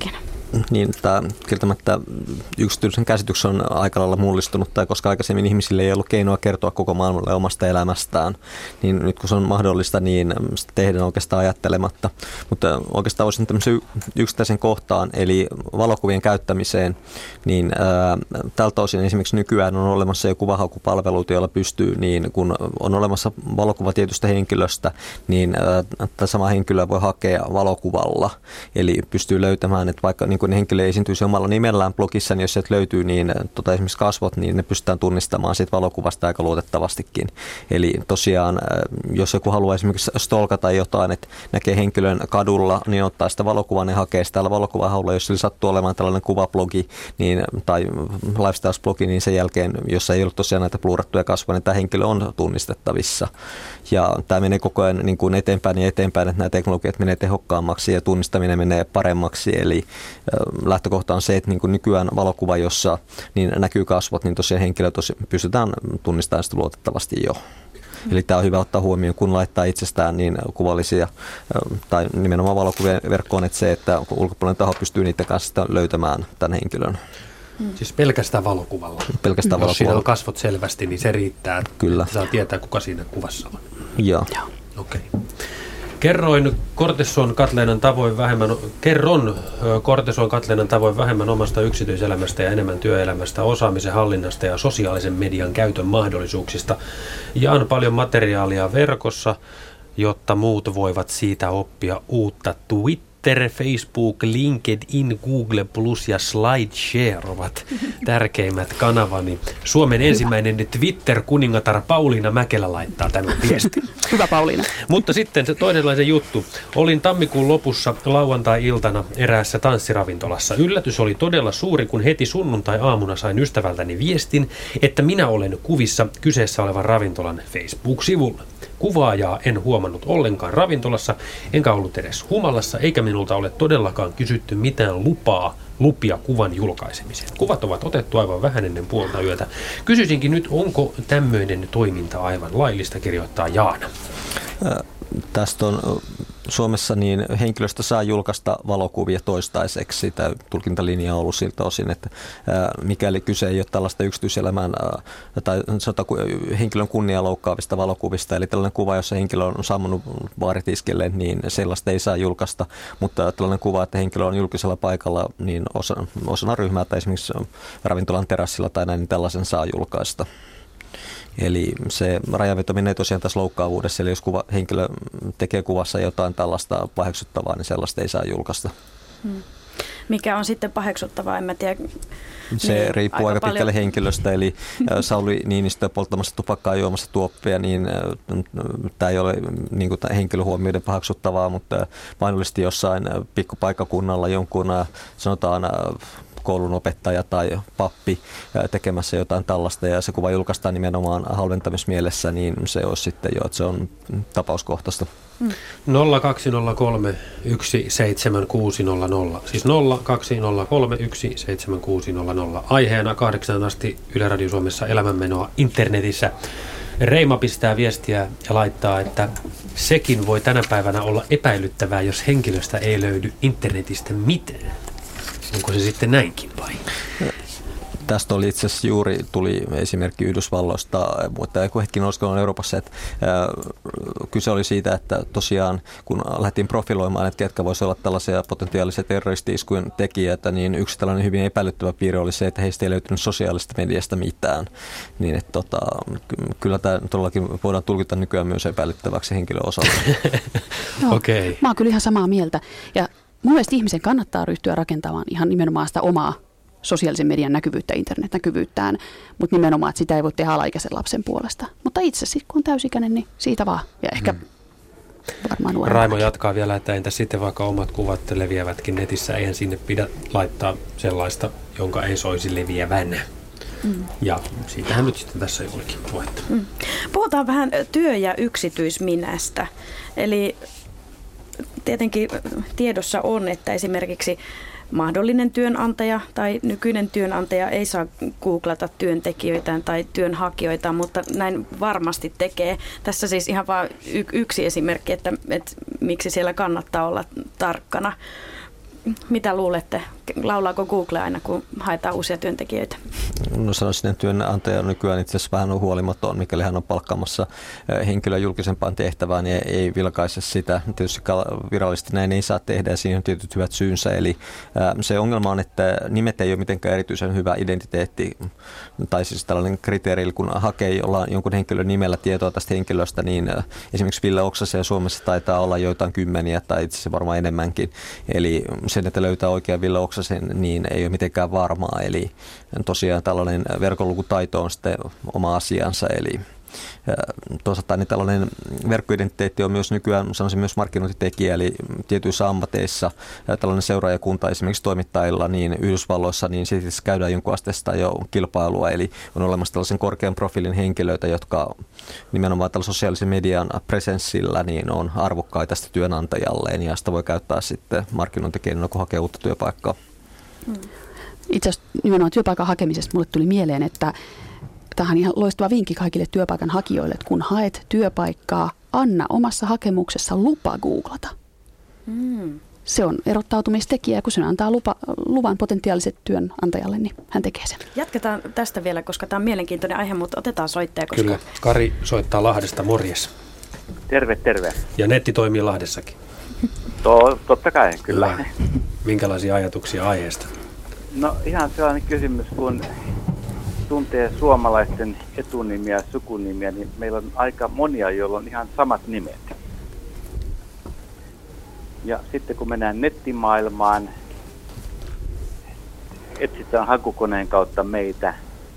Niin, tämä kieltämättä yksityisen käsitys on aika lailla mullistunut, tai koska aikaisemmin ihmisille ei ollut keinoa kertoa koko maailmalle omasta elämästään, niin nyt kun se on mahdollista, niin sitä tehdään oikeastaan ajattelematta. Mutta oikeastaan olisin tämmöisen yksittäisen kohtaan, eli valokuvien käyttämiseen, niin tältä osin esimerkiksi nykyään on olemassa jo kuvahaukupalveluita, joilla pystyy, niin kun on olemassa valokuva tietystä henkilöstä, niin tämä sama henkilö voi hakea valokuvalla, eli pystyy löytämään, että vaikka niin kun henkilö esiintyisi omalla nimellään blogissa, niin jos sieltä löytyy niin, esimerkiksi kasvot, niin ne pystytään tunnistamaan siitä valokuvasta aika luotettavastikin. Eli tosiaan, jos joku haluaa esimerkiksi stalkata jotain, että näkee henkilön kadulla, niin ottaa sitä valokuvaa ja hakee sitä valokuvahaulla. Jos sillä sattuu olemaan tällainen kuvablogi niin, tai lifestyle-blogi, niin sen jälkeen, jos ei ollut tosiaan näitä blurattuja kasvoja, niin tämä henkilö on tunnistettavissa. Ja tämä menee koko ajan niin kuin eteenpäin ja eteenpäin, että nämä teknologiat menee tehokkaammaksi ja tunnistaminen menee paremmaksi. Eli lähtökohta on se, että niin kuin nykyään valokuva, jossa niin näkyy kasvot, niin tosiaan henkilö pystytään tunnistamaan sitä luotettavasti jo. Eli tämä on hyvä ottaa huomioon, kun laittaa itsestään niin kuvallisia tai nimenomaan valokuvien verkkoon, että se, että ulkopuolinen taho pystyy niiden kanssa löytämään tämän henkilön. Siis pelkästään valokuvalla. Pelkästään valokuvalla. Jos siinä on kasvot selvästi, niin se riittää, kyllä, että saa tietää, kuka siinä kuvassa on. Joo. Okei. Kerron Corteson Katlenan tavoin vähemmän omasta yksityiselämästä ja enemmän työelämästä, osaamisen hallinnasta ja sosiaalisen median käytön mahdollisuuksista. Jaan paljon materiaalia verkossa, jotta muut voivat siitä oppia uutta. Twitter, Facebook, LinkedIn, Google Plus ja SlideShare ovat tärkeimmät kanavani. Suomen ensimmäinen Twitter-kuningatar Pauliina Mäkelä laittaa tämän viestin. Hyvä Pauliina. Mutta sitten se toinenlainen juttu. Olin tammikuun lopussa lauantai-iltana eräässä tanssiravintolassa. Yllätys oli todella suuri, kun heti sunnuntai-aamuna sain ystävältäni viestin, että minä olen kuvissa kyseessä olevan ravintolan Facebook-sivulla. Kuvaajaa en huomannut ollenkaan ravintolassa, enkä ollut edes humalassa, eikä minulta ole todellakaan kysytty mitään lupia kuvan julkaisemiseen. Kuvat ovat otettu aivan vähän ennen puolta yötä. Kysyisinkin nyt, onko tämmöinen toiminta aivan laillista, kirjoittaa Jaana? Tästä on Suomessa niin henkilöstö saa julkaista valokuvia toistaiseksi. Tämä tulkintalinja on ollut siltä osin, että mikäli kyse ei ole tällaista yksityiselämään tai henkilön kunniaa loukkaavista valokuvista, eli tällainen kuva, jossa henkilö on sammunut baaritiskelle, niin sellaista ei saa julkaista, mutta tällainen kuva, että henkilö on julkisella paikalla, niin osana ryhmää tai esimerkiksi ravintolan terassilla tai näin, niin tällaisen saa julkaista. Eli se rajanveto menee tosiaan tässä loukkaavuudessa, eli jos henkilö tekee kuvassa jotain tällaista paheksuttavaa, niin sellaista ei saa julkaista. Mikä on sitten paheksuttavaa, en mä tiedä. Se niin, riippuu aika pitkälle henkilöstä, eli Sauli Niinistö polttamassa tupakkaa juomassa tuoppia, niin tämä ei ole niin kuin henkilö huomioiden paheksuttavaa, mutta mahdollisesti jossain pikkupaikkakunnalla jonkun sanotaan koulun opettaja tai pappi tekemässä jotain tällaista ja se kuva julkaistaan nimenomaan halventamismielessä, niin se olisi sitten jo, että se on tapauskohtaista. 0203 17600, siis 0203 17600. Aiheena 8 asti Yle Radio Suomessa elämänmenoa internetissä. Reima pistää viestiä ja laittaa, että sekin voi tänä päivänä olla epäilyttävää, jos henkilöstä ei löydy internetistä mitään. Onko se sitten näinkin vai? Tästä oli itse asiassa tuli esimerkki Yhdysvalloista, mutta joku hetki olisiko Euroopassa, että kyse oli siitä, että tosiaan kun lähdettiin profiloimaan, että ketkä voisivat olla tällaisia potentiaalisia terroristi-iskujen tekijöitä, niin yksi tällainen hyvin epäilyttävä piirre oli se, että heistä ei löytynyt sosiaalista mediasta mitään. Niin että kyllä tämä todellakin voidaan tulkita nykyään myös epäilyttäväksi henkilön osalta. Okay. Mä oon kyllä ihan samaa mieltä. Ja mun mielestä ihmisen kannattaa ryhtyä rakentamaan ihan nimenomaan sitä omaa sosiaalisen median näkyvyyttä, internetnäkyvyyttään, mutta nimenomaan, että sitä ei voi tehdä alaikäisen lapsen puolesta. Mutta itse sitten, kun on täysikäinen, niin siitä vaan. Ja ehkä varmaan nuorempana. Raimo jatkaa vielä, että entä sitten vaikka omat kuvat leviävätkin netissä, eihän sinne pidä laittaa sellaista, jonka ei soisi leviävän. Ja siitähän nyt sitten tässä olikin puhetta. Puhutaan vähän työ- ja yksityisminästä. Eli tietenkin tiedossa on, että esimerkiksi mahdollinen työnantaja tai nykyinen työnantaja ei saa googlata työntekijöitään tai työnhakijoitaan, mutta näin varmasti tekee. Tässä siis ihan vain yksi esimerkki, että miksi siellä kannattaa olla tarkkana. Mitä luulette, laulaako Google aina, kun haetaan uusia työntekijöitä? No sanoisin, että työnantaja on nykyään itse asiassa vähän huolimaton, mikäli hän on palkkaamassa henkilöä julkisempaan tehtävään, niin ei vilkaise sitä. Tietysti virallisesti näin ei saa tehdä ja siihen on tietyt hyvät syynsä. Eli se ongelma on, että nimet ei ole mitenkään erityisen hyvä identiteetti tai siis tällainen kriteeri, eli kun hakee jonkun henkilön nimellä tietoa tästä henkilöstä, niin esimerkiksi Ville Oksasen Suomessa taitaa olla joitain kymmeniä tai itse asiassa varmaan enemmänkin. Eli sen, että löytää oikean Ville Oksasen, niin ei ole mitenkään varmaa. Eli tosiaan tällainen verkkolukutaito on sitten oma asiansa. Eli toisaalta niin tällainen verkkoidentiteetti on myös nykyään, sanoisin myös markkinointitekijä, eli tietyissä ammateissa tällainen seuraajakunta esimerkiksi toimittajilla niin Yhdysvalloissa, niin sitten käydään jonkun asteesta jo kilpailua, eli on olemassa tällaisen korkean profiilin henkilöitä, jotka nimenomaan tällä sosiaalisen median presenssillä niin on arvokkaita sitä työnantajalleen, ja sitä voi käyttää sitten markkinointikeinona, kun hakee uutta työpaikkaa. Itse asiassa nimenomaan työpaikan hakemisesta mulle tuli mieleen, että tämähän on ihan loistava vinkki kaikille työpaikan hakijoille, että kun haet työpaikkaa, anna omassa hakemuksessa lupa googlata. Se on erottautumistekijä, kun se antaa luvan potentiaaliset työnantajalle, niin hän tekee sen. Jatketaan tästä vielä, koska tämä on mielenkiintoinen aihe, mutta otetaan soittaja. Koska... Kyllä, Kari soittaa Lahdesta, morjes. Terve, terve. Ja netti toimii Lahdessakin. Totta kai, kyllä. Hyvä. Minkälaisia ajatuksia aiheesta? No ihan sellainen kysymys, kun tuntee suomalaisten etunimiä ja sukunimiä, niin meillä on aika monia, joilla on ihan samat nimet. Ja sitten kun mennään nettimaailmaan, etsitään hakukoneen kautta meitä,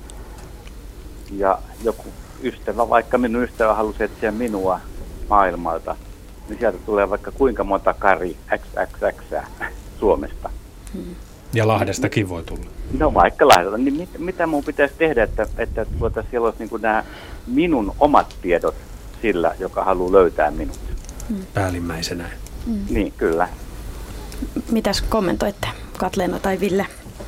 ja joku ystävä, vaikka minun ystävä halusi etsiä minua maailmalta, niin sieltä tulee vaikka kuinka monta Kari XXX Suomesta. Ja Lahdestakin voi tulla. No vaikka Lahdesta. Niin mitä mun pitäisi tehdä, että siellä olisi niin kuin nämä minun omat tiedot sillä, joka haluaa löytää minut? Päällimmäisenä. Niin, kyllä. Mitäs kommentoitte, Katleena tai Ville?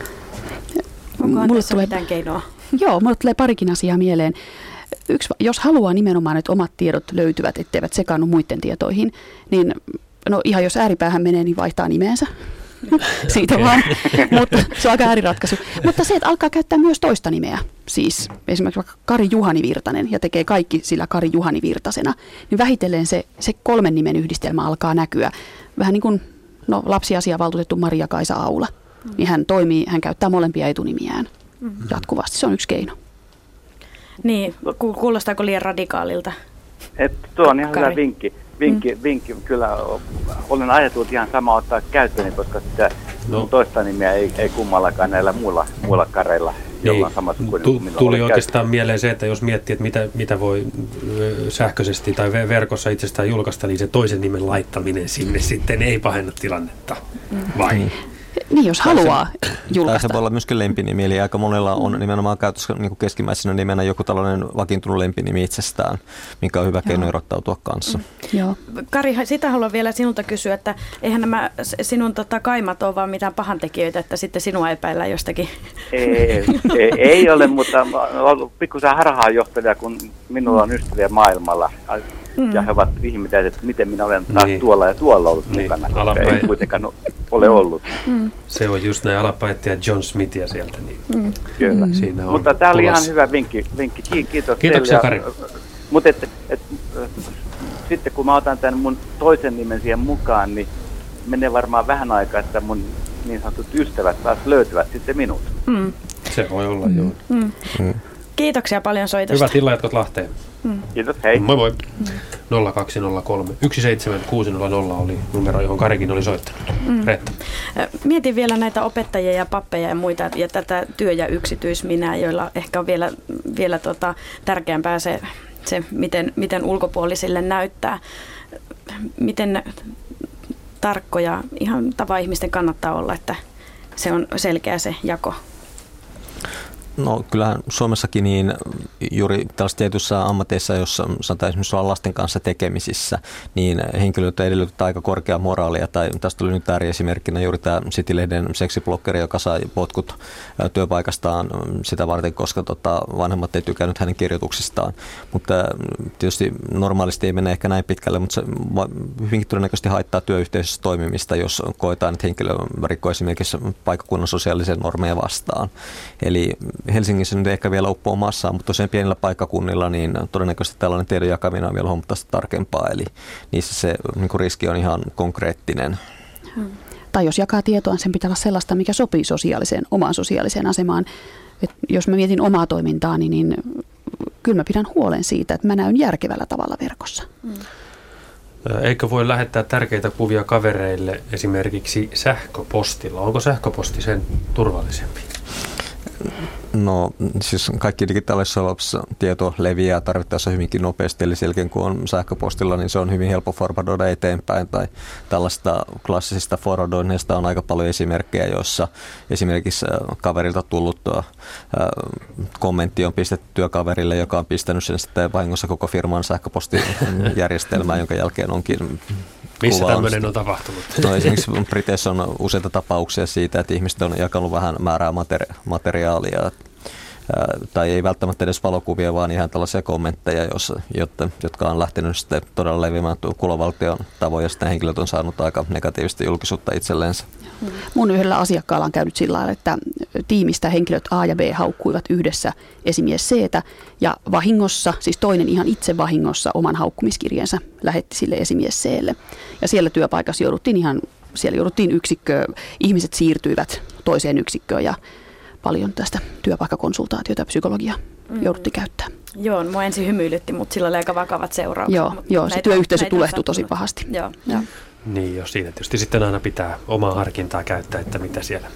Onkohan tässä mitään keinoa? Joo, mulle tulee parikin asiaa mieleen. Yksi, jos haluaa nimenomaan, että omat tiedot löytyvät, etteivät sekaannu muiden tietoihin, niin no ihan jos ääripäähän menee, niin vaihtaa nimeensä. Siitä vaan, mutta se on aika ääriratkaisu. Mutta se, että alkaa käyttää myös toista nimeä, siis esimerkiksi vaikka Kari Juhani Virtanen ja tekee kaikki sillä Kari Juhani Virtasena, niin vähitellen se 3 nimen yhdistelmä alkaa näkyä. Vähän niin kuin lapsiasiavaltuutettu Maria-Kaisa Aula, niin hän käyttää molempia etunimiään jatkuvasti. Se on yksi keino. Niin, kuulostaako liian radikaalilta? Tuo on ihan hyvä vinkki. Kyllä olen ajatellut ihan sama ottaa käyttöön, koska sitä toista nimeä ei kummallakaan näillä muilla kareilla, jolla on samat kuin tuli oikeastaan mieleen se, että jos miettii, että mitä voi sähköisesti tai verkossa itsestään julkaista, niin se toisen nimen laittaminen sinne sitten ei pahenna tilannetta. Vai? Niin, jos haluaa julkaista. Se voi olla myöskin lempinimi, eli aika monella on nimenomaan käytössä niin keskimmäisenä nimenä joku tällainen vakiintunut lempinimi itsestään, mikä on hyvä keino erottautua kanssa. Joo. Kari, sitä haluan vielä sinulta kysyä, että eihän nämä sinun kaimat ole vaan mitään pahantekijöitä, että sitten sinua epäillään jostakin. Ei ole, mutta on ollut pikkusen harhaanjohtavia, kun minulla on ystäviä maailmalla. Ja he ovat ihmetelleet, että miten minä olen taas tuolla ja tuolla ollut mukana, koska ei kuitenkaan ole ollut. Se on just näin, alapäittäjä John Smithia sieltä. Niin. Kyllä, mutta tämä oli ihan hyvä vinkki. Kiitos. Kiitoksia, Kari. Mutta sitten kun mä otan tämän mun toisen nimen siihen mukaan, niin menee varmaan vähän aikaa, että mun niin sanotut ystävät taas löytyvät sitten minut. Se voi olla, joo. Kiitoksia paljon soitosta. Hyvät illanjatkot Lahteen. Kiitos, hei. Moi moi. 0203 17600 oli numero, johon Karikin oli soittanut. Reetta. Mietin vielä näitä opettajia ja pappeja ja muita ja tätä työ- ja yksityisminää, joilla ehkä on vielä tärkeämpää se miten ulkopuolisille näyttää. Miten tarkkoja ihan tava-ihmisten kannattaa olla, että se on selkeä se jako? No kyllähän Suomessakin niin juuri tällaisissa tietyissä ammateissa, jossa sanotaan esimerkiksi olla lasten kanssa tekemisissä, niin henkilöiltä edellytetään aika korkeaa moraalia. Tai tästä oli nyt ääriesimerkkinä juuri tämä City-lehden seksibloggeri, joka sai potkut työpaikastaan sitä varten, koska vanhemmat ei tykännyt hänen kirjoituksistaan. Mutta tietysti normaalisti ei mene ehkä näin pitkälle, mutta se hyvinkin todennäköisesti haittaa työyhteisössä toimimista, jos koetaan, että henkilö rikkoo esimerkiksi paikkakunnan sosiaalisia normeja vastaan. Eli Helsingissä nyt ehkä vielä uppoo massaan, mutta tosiaan pienillä paikkakunnilla niin todennäköisesti tällainen tiedon jakaminen on vielä huomattavasti tarkempaa. Eli niissä se niin kuin riski on ihan konkreettinen. Tai jos jakaa tietoa, sen pitää olla sellaista, mikä sopii omaan sosiaaliseen asemaan. Et jos mä mietin omaa toimintaani, niin kyllä mä pidän huolen siitä, että mä näyn järkevällä tavalla verkossa. Eikö voi lähettää tärkeitä kuvia kavereille esimerkiksi sähköpostilla? Onko sähköposti sen turvallisempi? No siis kaikki digitaalisessa tieto leviää tarvittaessa hyvinkin nopeasti, eli selkeän kun on sähköpostilla, niin se on hyvin helppo forwardoida eteenpäin, tai tällaista klassisista forwardoinneista on aika paljon esimerkkejä, joissa esimerkiksi kaverilta tullut kommentti on pistetty työkaverille, joka on pistänyt sen sitten vahingossa koko firman sähköpostijärjestelmään, jonka jälkeen onkin missä tämmöinen on tapahtunut? No esimerkiksi Briteissä on useita tapauksia siitä, että ihmiset on jakanut vähän määrää materiaalia, tai ei välttämättä edes valokuvia, vaan ihan tällaisia kommentteja, jotka on lähtenyt sitten todella leviämään kulovaltion tavoin, ja sitten henkilöt on saanut aika negatiivista julkisuutta itselleensä. Mun yhdellä asiakkaalla on käynyt sillä lailla, että tiimistä henkilöt A ja B haukkuivat yhdessä esimies C:tä, ja vahingossa, siis toinen ihan itse vahingossa oman haukkumiskirjeensä lähetti sille esimies C:lle. Ja siellä työpaikassa jouduttiin yksikköön, ihmiset siirtyivät toiseen yksikköön, ja paljon tästä työpaikkakonsultaatiota ja psykologiaa jouduttiin käyttämään. Joo, mua ensin hymyilytti, mutta sillä oli aika vakavat seuraukset. Joo, se työyhteisö tulehtui tosi pahasti. Joo. Niin jo, siinä tietysti sitten aina pitää omaa harkintaa käyttää, että mitä siellä.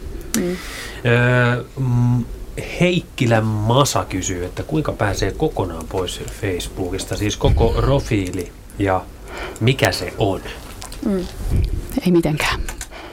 Heikkilän Masa kysyy, että kuinka pääsee kokonaan pois Facebookista, siis koko profiili ja mikä se on? Ei mitenkään.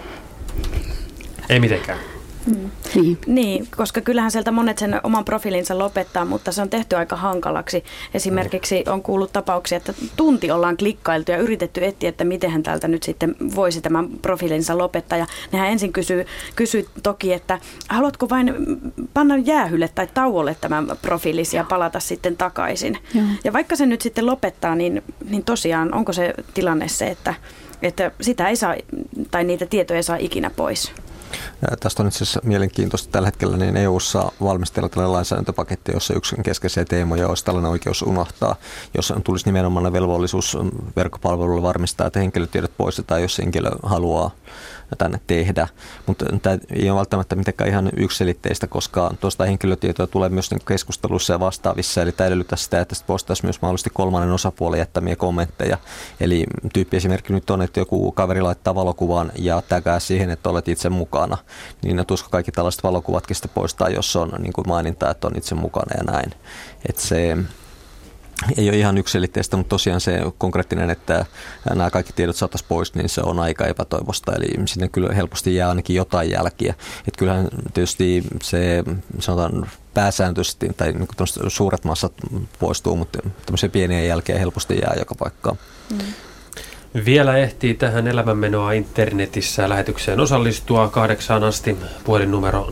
Ei mitenkään. Niin, koska kyllähän sieltä monet sen oman profiilinsa lopettaa, mutta se on tehty aika hankalaksi. Esimerkiksi on kuullut tapauksia, että tunti ollaan klikkailtu ja yritetty etsiä, että miten täältä nyt sitten voisi tämän profiilinsa lopettaa. Ja nehän ensin kysyy toki, että haluatko vain panna jäähylle tai tauolle tämän profiilisi ja palata sitten takaisin. Ja vaikka se nyt sitten lopettaa, niin tosiaan onko se tilanne se, että sitä ei saa tai niitä tietoja ei saa ikinä pois? Tästä on itse asiassa mielenkiintoista. Tällä hetkellä niin EU:ssa valmistellaan tällainen lainsäädäntöpaketti, jossa yksi keskeisiä teemoja olisi tällainen oikeus unohtaa, jossa tulisi nimenomaan velvollisuus verkkopalveluille varmistaa, että henkilötiedot poistetaan, jos henkilö haluaa tänne tehdä. Mutta tämä ei ole välttämättä mitenkään ihan yksiselitteistä, koska tuosta henkilötietoja tulee myös keskusteluissa ja vastaavissa, eli tämä edellyttää sitä, että poistaisi myös mahdollisesti kolmannen osapuolen jättämiä kommentteja. Eli tyyppiesimerkki nyt on, että joku kaveri laittaa valokuvan ja tägää siihen, että olet itse mukana, niin tuosko kaikki tällaiset valokuvatkin sitten poistaa, jos on niin kuin maininta, että on itse mukana ja näin. Että se ei ole ihan yksiselitteistä, mutta tosiaan se konkreettinen, että nämä kaikki tiedot saataisiin pois, niin se on aika epätoivosta. Eli sinne kyllä helposti jää ainakin jotain jälkiä. Että kyllähän tietysti se, sanotaan pääsääntöisesti, tai niin suuret massat poistuu, mutta tämmöisiä pieniä jälkiä helposti jää joka paikkaan. Vielä ehtii tähän elämänmenoa internetissä lähetykseen osallistua 8 asti. Puhelinnumero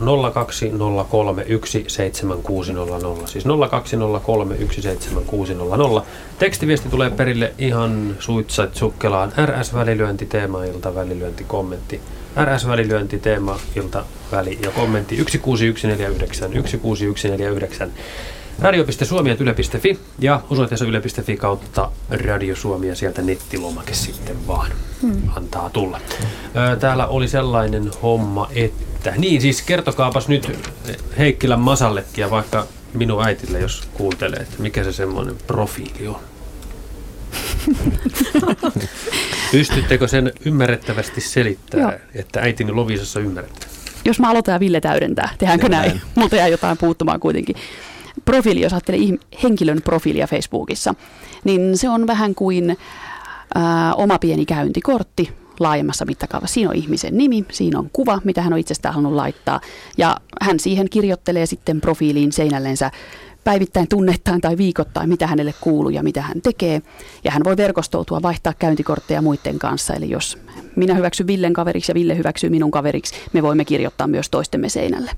020317600, siis 020317600. Tekstiviesti tulee perille ihan suitsait sukkelaan. RS-välilyönti, teema-ilta, välilyönti, kommentti. RS-välilyönti, teema-ilta, väli ja kommentti 16149, 16149. radio.suomi@yle.fi ja osoitteessa yle.fi kautta Radio Suomi ja sieltä nettilomake sitten vaan antaa tulla. Täällä oli sellainen homma, että niin siis kertokaapas nyt Heikkilän Masallekin ja vaikka minun äitille, jos kuuntelee, että mikä se semmoinen profiili on. Pystyttekö sen ymmärrettävästi selittämään, että äitini Loviisassa ymmärrettää? Jos mä aloitan ja Ville täydentää, tehdäänkö näin? Multa jää jotain puuttumaan kuitenkin. Profiili, jos ajattelee henkilön profiilia Facebookissa, niin se on vähän kuin oma pieni käyntikortti laajemmassa mittakaavassa. Siinä on ihmisen nimi, siinä on kuva, mitä hän on itsestään halunnut laittaa. Ja hän siihen kirjoittelee sitten profiiliin seinällensä päivittäin, tunnettaan tai viikoittain, mitä hänelle kuuluu ja mitä hän tekee. Ja hän voi verkostoutua, vaihtaa käyntikortteja muiden kanssa. Eli jos minä hyväksyn Villen kaveriksi ja Ville hyväksyy minun kaveriksi, me voimme kirjoittaa myös toistemme seinälle.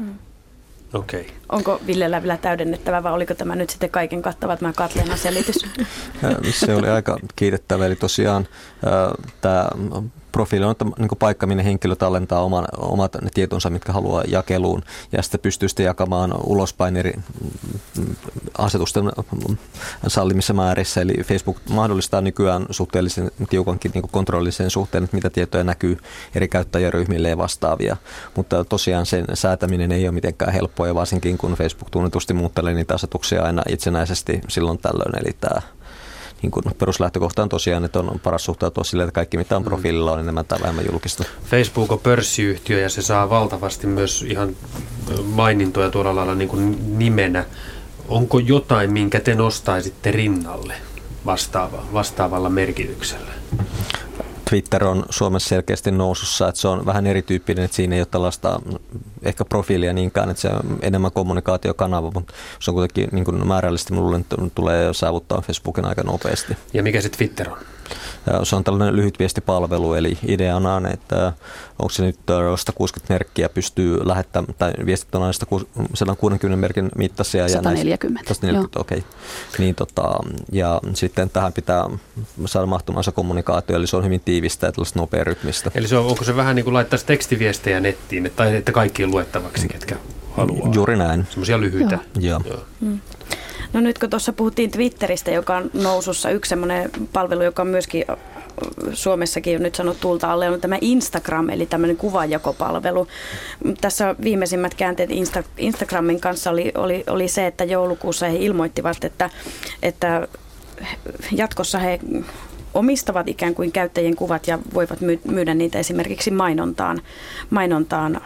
Okay. Onko Villellä vielä täydennettävä vai oliko tämä nyt sitten kaiken kattava tämä Katleena selitys? Se oli aika kiitettävä. Eli tosiaan tämä profiili on niin paikka, minne henkilö tallentaa omat ne tietonsa, mitkä haluaa jakeluun, ja sitten pystyy sitten jakamaan ulospäin eri asetusten sallimissa määrissä. Eli Facebook mahdollistaa nykyään suhteellisen tiukankin niin kontrollisen suhteen, että mitä tietoja näkyy eri käyttäjäryhmille ja vastaavia. Mutta tosiaan sen säätäminen ei ole mitenkään helppoa, ja varsinkin kun Facebook tunnetusti muuttelee niitä asetuksia aina itsenäisesti silloin tällöin. Eli tämä niin kuin peruslähtökohta on tosiaan, että on paras suhtautua sille, että kaikki mitä on profiililla on enemmän tai vähemmän julkista. Facebook on pörssiyhtiö ja se saa valtavasti myös ihan mainintoja tuolla lailla niin kuin nimenä. Onko jotain, minkä te nostaisitte rinnalle vastaavalla merkityksellä? Twitter on Suomessa selkeästi nousussa, että se on vähän erityyppinen, että siinä ei ole tällaista ehkä profiilia niinkään, että se on enemmän kommunikaatiokanava, mutta se on kuitenkin niin kuin määrällisesti minulle tulee saavuttaa Facebookin aika nopeasti. Ja mikä se Twitter on? Se on tällainen lyhyt viestipalvelu, eli ideana on, että onko se nyt 160 merkkiä pystyy lähettämään, tai viestit on aina 160 merkin mittaisia. 140. 140, okei. Niin, ja sitten tähän pitää saada mahtumansa kommunikaatio, eli se on hyvin tiivistä ja tällaista nopea rytmistä. Eli onko se vähän niin kuin laittaisi tekstiviestejä nettiin, tai että kaikkien luettavaksi, ketkä haluaa? Juuri näin. Semmoisia lyhyitä. Joo. No nyt kun tuossa puhuttiin Twitteristä, joka on nousussa, yksi semmoinen palvelu, joka on myöskin Suomessakin on nyt sanottu tulta alle, on tämä Instagram, eli tämmöinen kuvanjakopalvelu. Tässä viimeisimmät käänteet Instagramin kanssa oli se, että joulukuussa he ilmoittivat, että jatkossa he omistavat ikään kuin käyttäjien kuvat ja voivat myydä niitä esimerkiksi mainontaan.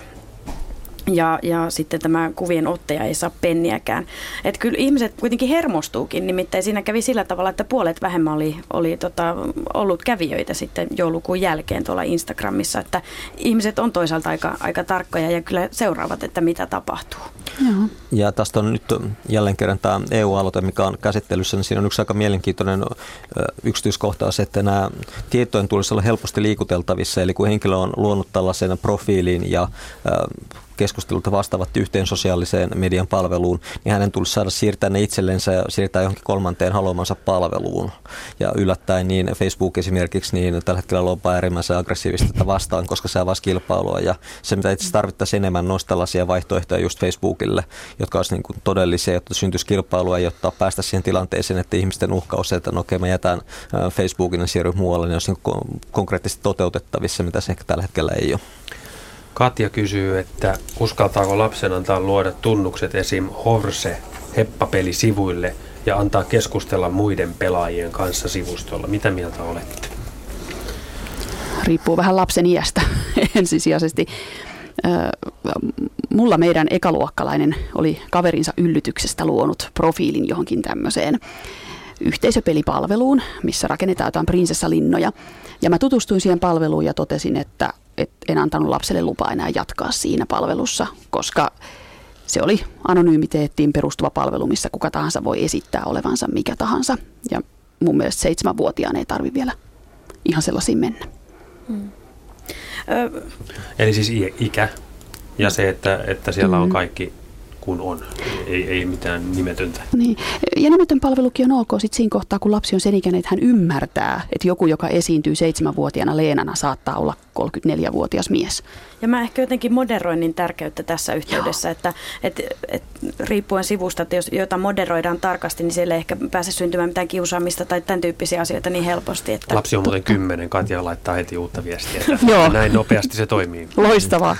Ja sitten tämä kuvien ottaja ei saa penniäkään. Että kyllä ihmiset kuitenkin hermostuukin, nimittäin siinä kävi sillä tavalla, että puolet vähemmän oli ollut kävijöitä sitten joulukuun jälkeen tuolla Instagramissa. Että ihmiset on toisaalta aika tarkkoja ja kyllä seuraavat, että mitä tapahtuu. Joo. Ja tästä on nyt jälleen kerran tämä EU-aloite, mikä on käsittelyssä, niin siinä on yksi aika mielenkiintoinen yksityiskohta, että nämä tietojen tulisi olla helposti liikuteltavissa, eli kun henkilö on luonut tällaisen profiilin ja keskustelulta vastaavat yhteen sosiaaliseen median palveluun, niin hänen tulisi saada siirtää ne itsellensä ja siirtää johonkin kolmanteen haluamansa palveluun. Ja yllättäen niin Facebook esimerkiksi niin tällä hetkellä lobaa äärimmäisen aggressiivista vastaan, koska se avasi kilpailua. Ja se, mitä itse tarvittaisiin enemmän, olisi tällaisia vaihtoehtoja just Facebookille, jotka olisi niin kuin todellisia, jotta syntyisi kilpailua, jotta päästä siihen tilanteeseen, että ihmisten uhkaus, että no okei, mä jätän Facebookin ja siirryn muualle, niin olisi niin konkreettisesti toteutettavissa, mitä se ehkä tällä hetkellä ei ole. Katja kysyy, että uskaltaako lapsen antaa luoda tunnukset esim. Heppapelisivuille ja antaa keskustella muiden pelaajien kanssa sivustolla. Mitä mieltä olette? Riippuu vähän lapsen iästä ensisijaisesti. Mulla meidän ekaluokkalainen oli kaverinsa yllytyksestä luonut profiilin johonkin tämmöiseen yhteisöpelipalveluun, missä rakennetaan jotain prinsessalinnoja. Ja mä tutustuin siihen palveluun ja totesin, että en antanut lapselle lupaa enää jatkaa siinä palvelussa, koska se oli anonyymiteettiin perustuva palvelu, missä kuka tahansa voi esittää olevansa mikä tahansa. Ja mun mielestä 7-vuotiaan ei tarvitse vielä ihan sellaisiin mennä. Eli siis ikä ja se, että siellä on kaikki kun on, ei mitään nimetöntä. Niin. Ja nimetön palvelukin on ok sit siinä kohtaa, kun lapsi on sen ikäinen, että hän ymmärtää, että joku, joka esiintyy 7-vuotiaana Leenana, saattaa olla 34-vuotias mies. Ja mä ehkä jotenkin moderoinnin tärkeyttä tässä yhteydessä, että riippuen sivusta, että jos jota moderoidaan tarkasti, niin siellä ei ehkä pääse syntymään mitään kiusaamista tai tämän tyyppisiä asioita niin helposti. Että lapsi on muuten 10, Katja laittaa heti uutta viestiä. Näin nopeasti se toimii. Loistavaa.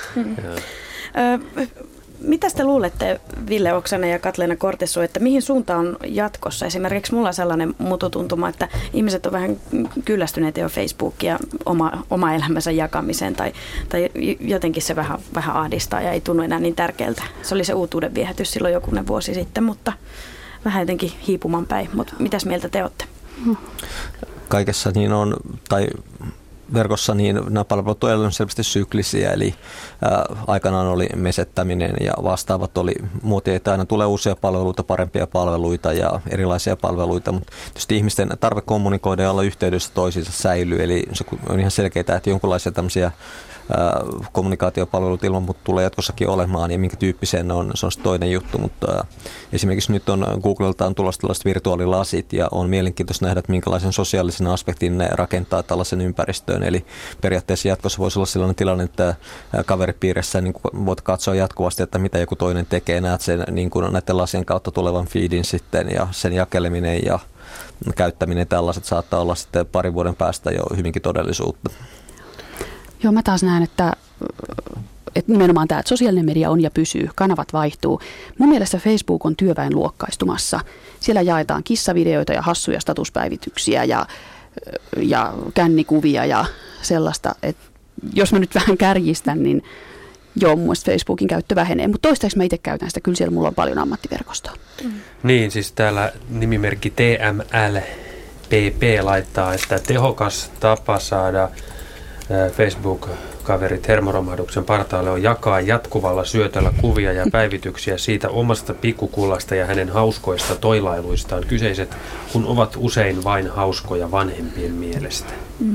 Mitä te luulette, Ville Oksanen ja Katleena Kortesu, että mihin suuntaan on jatkossa? Esimerkiksi mulla on sellainen mututuntuma, että ihmiset on vähän kyllästyneitä jo Facebookia oma elämänsä jakamiseen tai jotenkin se vähän ahdistaa ja ei tunnu enää niin tärkeältä. Se oli se uutuuden viehätys silloin jokunen vuosi sitten, mutta vähän jotenkin hiipuman päin. Mutta mitäs mieltä te olette? Kaikessa niin on, tai verkossa, niin nämä palvelut on elänyt selvästi syklisiä, eli aikanaan oli mesettäminen ja vastaavat oli muotia, että aina tulee uusia palveluita, parempia palveluita ja erilaisia palveluita, mutta tietysti ihmisten tarve kommunikoida ja olla yhteydessä toisiinsa säilyy, eli se on ihan selkeää, että jonkinlaisia tämmöisiä kommunikaatiopalvelut ilman muuta tulee jatkossakin olemaan ja minkä tyyppisiä ne on, se on toinen juttu, mutta esimerkiksi nyt on Googlelta on tulossa tällaiset virtuaalilasit ja on mielenkiintoista nähdä, että minkälaisen sosiaalisen aspektin ne rakentaa tällaisen ympäristöön, eli periaatteessa jatkossa voisi olla sellainen tilanne, että kaveripiirissä niin voit katsoa jatkuvasti, että mitä joku toinen tekee, näet sen niin kuin näiden lasien kautta tulevan feedin sitten ja sen jakeleminen ja käyttäminen tällaiset saattaa olla sitten parin vuoden päästä jo hyvinkin todellisuutta. Joo, mä taas näen, että nimenomaan tämä, että sosiaalinen media on ja pysyy, kanavat vaihtuu. Mun mielestä Facebook on työväen luokkaistumassa. Siellä jaetaan kissavideoita ja hassuja statuspäivityksiä ja kännikuvia ja sellaista. Että jos mä nyt vähän kärjistän, niin joo, mun mielestä Facebookin käyttö vähenee. Mutta toistaiseksi mä itse käytän sitä, kyllä siellä mulla on paljon ammattiverkostoa. Niin, siis täällä nimimerkki TMLPP laittaa, että tehokas tapa saada Facebook-kaverit hermoromahduksen partaalle on jakaa jatkuvalla syötöllä kuvia ja päivityksiä siitä omasta pikkukullasta ja hänen hauskoista toilailuistaan. Kyseiset kun ovat usein vain hauskoja vanhempien mielestä.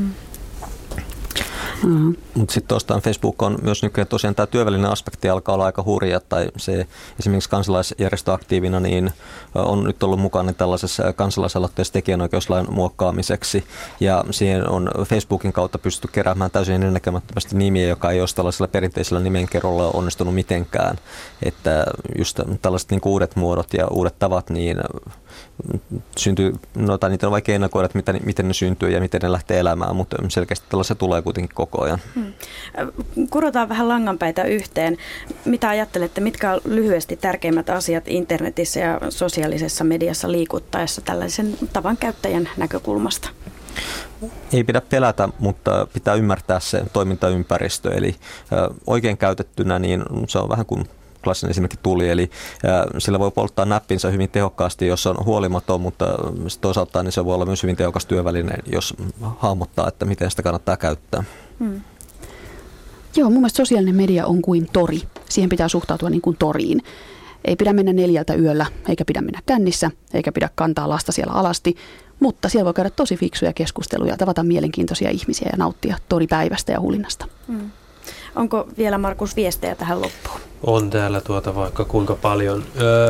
Mutta sitten tuosta Facebook on myös nykyään tosiaan tämä työvälinen aspekti alkaa olla aika hurja, tai se esimerkiksi kansalaisjärjestöaktiivina niin on nyt ollut mukana tällaisessa kansalaisaloitteessa tekijänoikeuslain muokkaamiseksi, ja siihen on Facebookin kautta pystytty keräämään täysin ennennäkemättömästi nimiä, joka ei ole tällaisella perinteisellä nimenkerolla onnistunut mitenkään, että just tällaiset niin uudet muodot ja uudet tavat, niin syntyy, tai niitä on vaikea ennakoida, että miten ne syntyy ja miten ne lähtee elämään, mutta selkeästi tällaisia tulee kuitenkin koko ajan. Kurotaan vähän langanpäitä yhteen. Mitä ajattelette, mitkä on lyhyesti tärkeimmät asiat internetissä ja sosiaalisessa mediassa liikuttaessa tällaisen tavan käyttäjän näkökulmasta? Ei pidä pelätä, mutta pitää ymmärtää se toimintaympäristö, eli oikein käytettynä niin se on vähän kuin klassinen esimerkki tuli, eli sillä voi polttaa näppinsä hyvin tehokkaasti, jos on huolimaton, mutta toisaalta niin se voi olla myös hyvin tehokas työväline, jos hahmottaa, että miten sitä kannattaa käyttää. Joo, mun mielestä sosiaalinen media on kuin tori. Siihen pitää suhtautua niin kuin toriin. Ei pidä mennä 4 yöllä, eikä pidä mennä kännissä, eikä pidä kantaa lasta siellä alasti, mutta siellä voi käydä tosi fiksuja keskusteluja, tavata mielenkiintoisia ihmisiä ja nauttia toripäivästä ja hulinnasta. Onko vielä, Markus, viestejä tähän loppuun? On täällä vaikka kuinka paljon.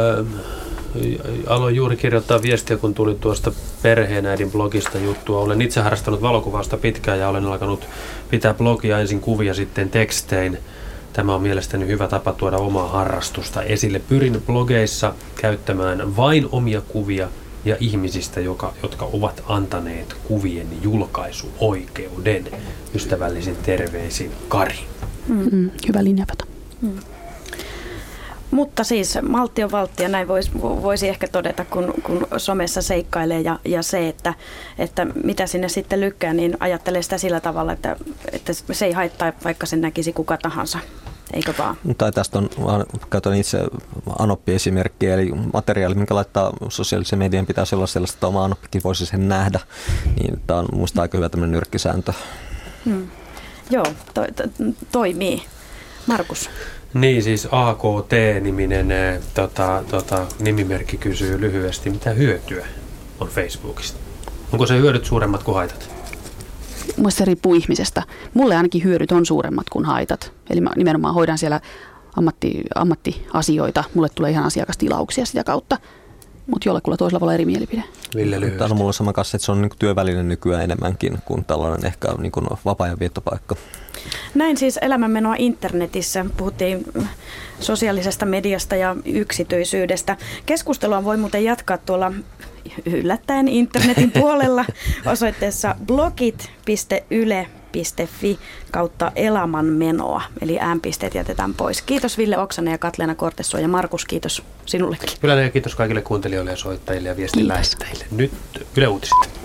Aloin juuri kirjoittaa viestiä, kun tuli tuosta perheenäidin blogista juttua. Olen itse harrastanut valokuvausta pitkään ja olen alkanut pitää blogia ensin kuvia, sitten tekstein. Tämä on mielestäni hyvä tapa tuoda omaa harrastusta esille. Pyrin blogeissa käyttämään vain omia kuvia ja ihmisistä, jotka ovat antaneet kuvien julkaisuoikeuden. Ystävällisin terveisin, Kari. Hyvä linjaveto. Mutta siis maltti on valttia, näin voisi ehkä todeta, kun somessa seikkailee ja se, että mitä sinne sitten lykkää, niin ajattelee sitä sillä tavalla, että se ei haittaa, vaikka sen näkisi kuka tahansa. Eikö vaan? Tai tästä käytän itse Anoppi-esimerkkiä, eli materiaali, minkä laittaa sosiaalisen median, pitäisi olla sellaista, että oma Anoppikin voisi sen nähdä. Niin tämä on minusta aika hyvä tämmöinen nyrkkisääntö. Joo, toimii. Markus. Niin, siis AKT-niminen nimimerkki kysyy lyhyesti, mitä hyötyä on Facebookista? Onko se hyödyt suuremmat kuin haitat? Mielestäni se riippuu ihmisestä. Mulle ainakin hyödyt on suuremmat kuin haitat. Eli mä nimenomaan hoidan siellä ammattiasioita. Mulle tulee ihan asiakastilauksia sitä kautta. Mutta jollekulla toisella voi olla eri mielipide. Ville lyhyesti. Tämä on mulla sama kanssa, että se on niin työvälinen nykyään enemmänkin kuin tällainen ehkä niin kuin vapaa-ajan viettopaikka. Näin siis elämänmenoa internetissä. Puhuttiin sosiaalisesta mediasta ja yksityisyydestä. Keskustelua voi muuten jatkaa tuolla yllättäen internetin puolella osoitteessa blogit.yle.fi/elämänmenoa. Eli äänpisteet jätetään pois. Kiitos Ville Oksanen ja Katleena Kortesuo ja Markus, kiitos sinullekin. Kyllä, ja kiitos kaikille kuuntelijoille ja soittajille ja viestin lähettäjille. Nyt Yle Uutiset.